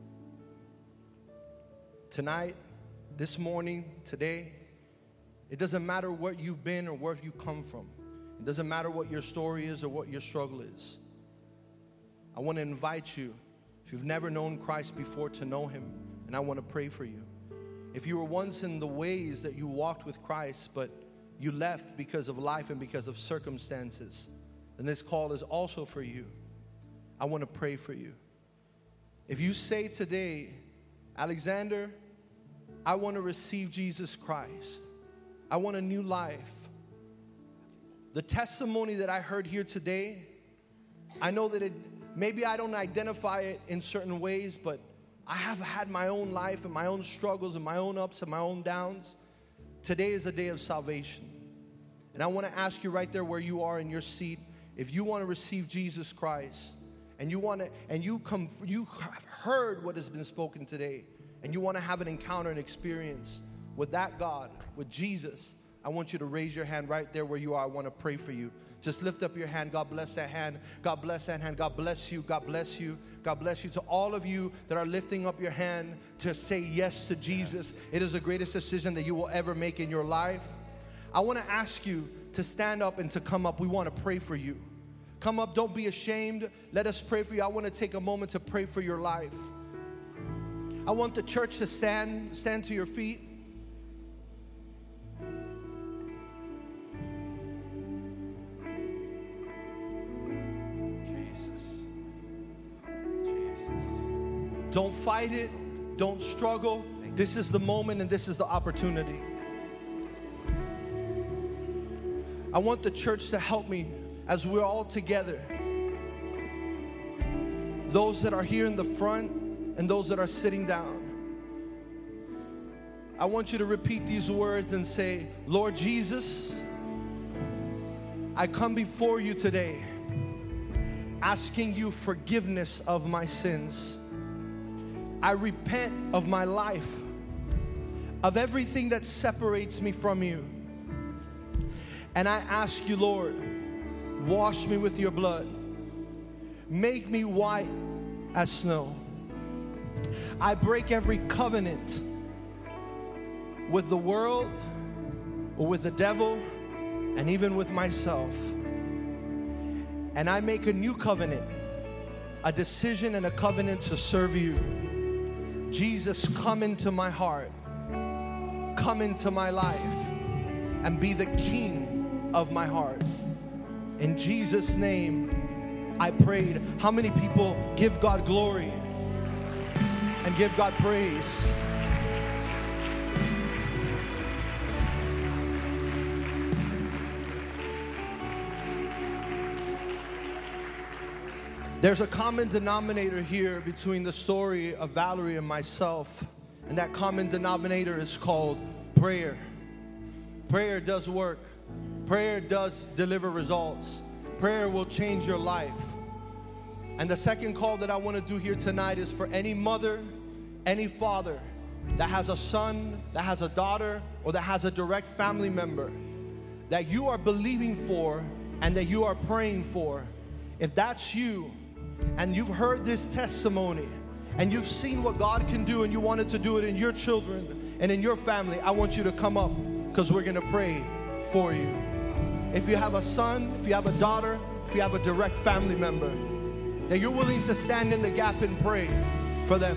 Tonight, this morning, today, it doesn't matter what you've been or where you come from. It doesn't matter what your story is or what your struggle is. I want to invite you, if you've never known Christ before, to know Him, and I want to pray for you. If you were once in the ways that you walked with Christ, but you left because of life and because of circumstances, then this call is also for you. I want to pray for you. If you say today, Alexander, I want to receive Jesus Christ. I want a new life. The testimony that I heard here today, I know that maybe I don't identify it in certain ways, but I have had my own life and my own struggles and my own ups and my own downs. Today is a day of salvation. And I want to ask you right there where you are in your seat, if you want to receive Jesus Christ and you have heard what has been spoken today, and you want to have an encounter and experience with that God, with Jesus, I want you to raise your hand right there where you are. I want to pray for you. Just lift up your hand. God bless that hand. God bless that hand. God bless you. God bless you. God bless you. To all of you that are lifting up your hand to say yes to Jesus, it is the greatest decision that you will ever make in your life. I want to ask you to stand up and to come up. We want to pray for you. Come up, don't be ashamed. Let us pray for you. I want to take a moment to pray for your life. I want the church to stand to your feet. Don't fight it. Don't struggle. This is the moment and this is the opportunity. I want the church to help me as we're all together. Those that are here in the front and those that are sitting down. I want you to repeat these words and say, Lord Jesus, I come before you today asking you forgiveness of my sins. I repent of my life, of everything that separates me from you. And I ask you, Lord, wash me with your blood. Make me white as snow. I break every covenant with the world, or with the devil, and even with myself. And I make a new covenant, a decision and a covenant to serve you. Jesus, come into my heart, come into my life, and be the king of my heart. In Jesus' name, I prayed. How many people give God glory and give God praise? There's a common denominator here between the story of Valerie and myself, and that common denominator is called prayer. Prayer does work. Prayer does deliver results. Prayer will change your life. And the second call that I want to do here tonight is for any mother, any father that has a son, that has a daughter, or that has a direct family member that you are believing for and that you are praying for. If that's you, and you've heard this testimony, and you've seen what God can do, and you wanted to do it in your children and in your family, I want you to come up, because we're going to pray for you. If you have a son, if you have a daughter, if you have a direct family member, that you're willing to stand in the gap and pray for them.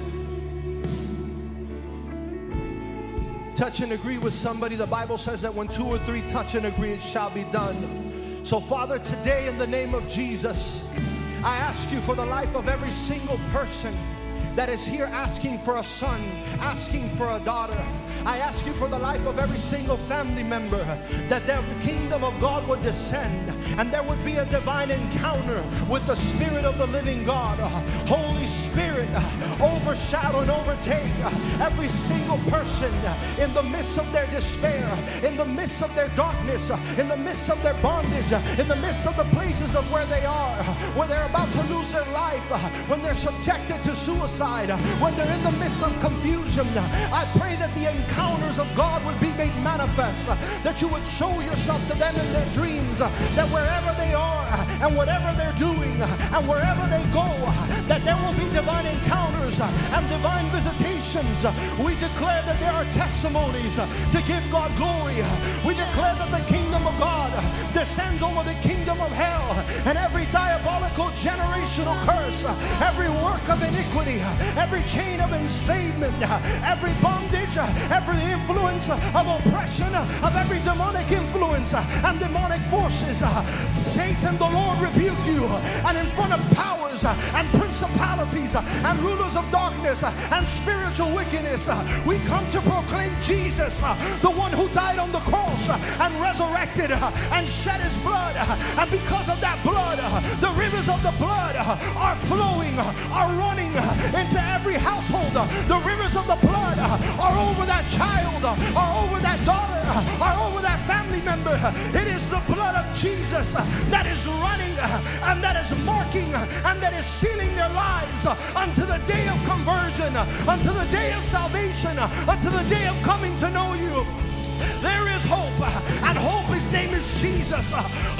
Touch and agree with somebody. The Bible says that when 2 or 3 touch and agree, it shall be done. So Father, today in the name of Jesus, I ask you for the life of every single person that is here asking for a son, asking for a daughter. I ask you for the life of every single family member, that the kingdom of God would descend and there would be a divine encounter with the Spirit of the living God. Holy Spirit, overshadow and overtake every single person in the midst of their despair, in the midst of their darkness, in the midst of their bondage, in the midst of the places of where they are, where they're about to lose their life, when they're subjected to suicide, when they're in the midst of confusion. I pray that the encounters of God would be made manifest, that you would show yourself to them in their dreams, that wherever they are and whatever they're doing and wherever they go, that there will be divine encounters and divine visitations. We declare that there are testimonies to give God glory. We declare that the kingdom of God descends over the kingdom of hell, and every diabolical generational curse, every work of iniquity, every chain of enslavement, every bondage, every influence of oppression, of every demonic influence and demonic forces. Satan, the Lord rebuke you, and in front of powers and principalities and rulers of darkness and spiritual wickedness, we come to proclaim Jesus, the one who died on the cross and resurrected and shed his blood. And because of that blood, the rivers of the blood are flowing, are running into every household. The rivers of the blood are over that child, are over that daughter, are over that family member. It is the blood of Jesus that is running and that is marking and that is sealing their lives unto the day of conversion, unto the day of salvation, unto the day of coming to know you. There is hope, and hope, his name is Jesus. Holy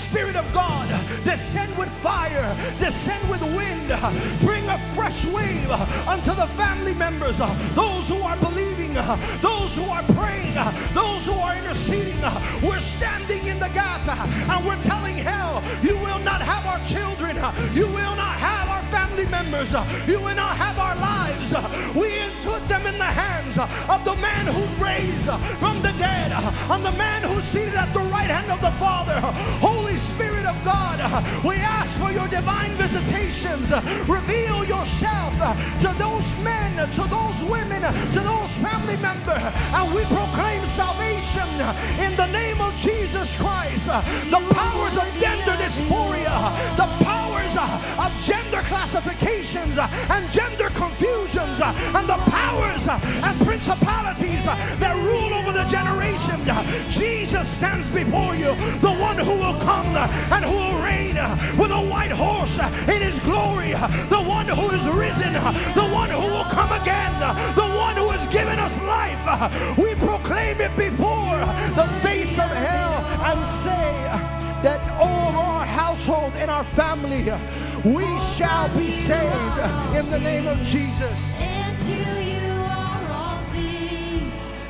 Spirit of God, descend with fire, descend with wind, bring a fresh wave unto the family members, those who are believing, those who are praying, those who are interceding. We're standing in the gap and we're telling hell, you will not have our children, you will not have our family members, you will not have our lives. We put them in the hands of the man who raised from the dead, on the man who's seated at the right hand of the Father. Holy Spirit of God, we ask for your divine visitations. Reveal yourself to those men, to those women, to those family members, and we proclaim salvation in the name of Jesus Christ. The powers of gender dysphoria, the powers of gender classifications and gender confusions, and the powers and principalities that rule over the generation. Jesus stands before you, the one who will come and who will reign with a white horse in his glory, the one who is risen, the one who will come again, the one who has given us life. We proclaim it before the face of hell and say that over our household and our family, we shall be saved in the name of Jesus. And to you are all things.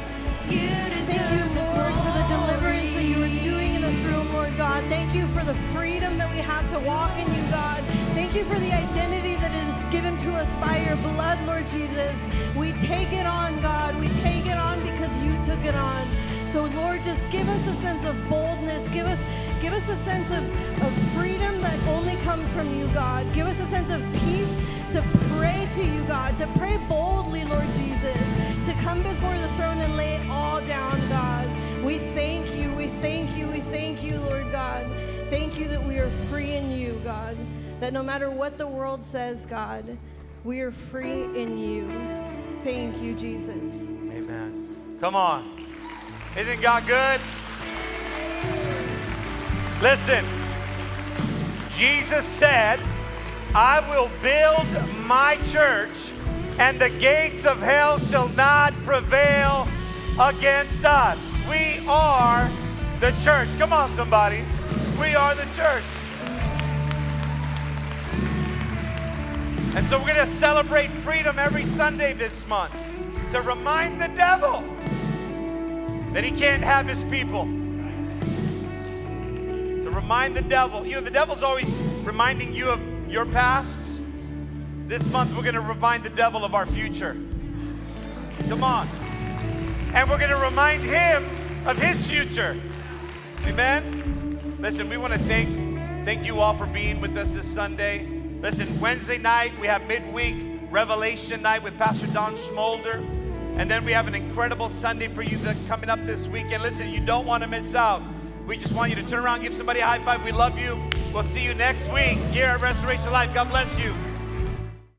Thank you, Lord, for the deliverance that you are doing in this room, Lord God. Thank you for the freedom that we have to walk in you, God. Thank you for the identity that is given to us by your blood, Lord Jesus. We take it on, God. We take it on because you took it on. So, Lord, just give us a sense of boldness. Give us a sense of freedom that only comes from you, God. Give us a sense of peace to pray to you, God, to pray boldly, Lord Jesus, to come before the throne and lay it all down, God. We thank you, we thank you, we thank you, Lord God. Thank you that we are free in you, God, that no matter what the world says, God, we are free in you. Thank you, Jesus. Amen. Come on. Isn't God good? Listen, Jesus said, I will build my church, and the gates of hell shall not prevail against us. We are the church. Come on, somebody. We are the church. And so we're going to celebrate freedom every Sunday this month to remind the devil that he can't have his people. To remind the devil. You know, the devil's always reminding you of your past. This month we're going to remind the devil of our future. Come on. And we're going to remind him of his future. Amen? Listen, we want to thank you all for being with us this Sunday. Listen, Wednesday night we have midweek Revelation night with Pastor Don Schmolder. And then we have an incredible Sunday for you that coming up this weekend. Listen, you don't want to miss out. We just want you to turn around, give somebody a high five. We love you. We'll see you next week here at Restoration Life. God bless you.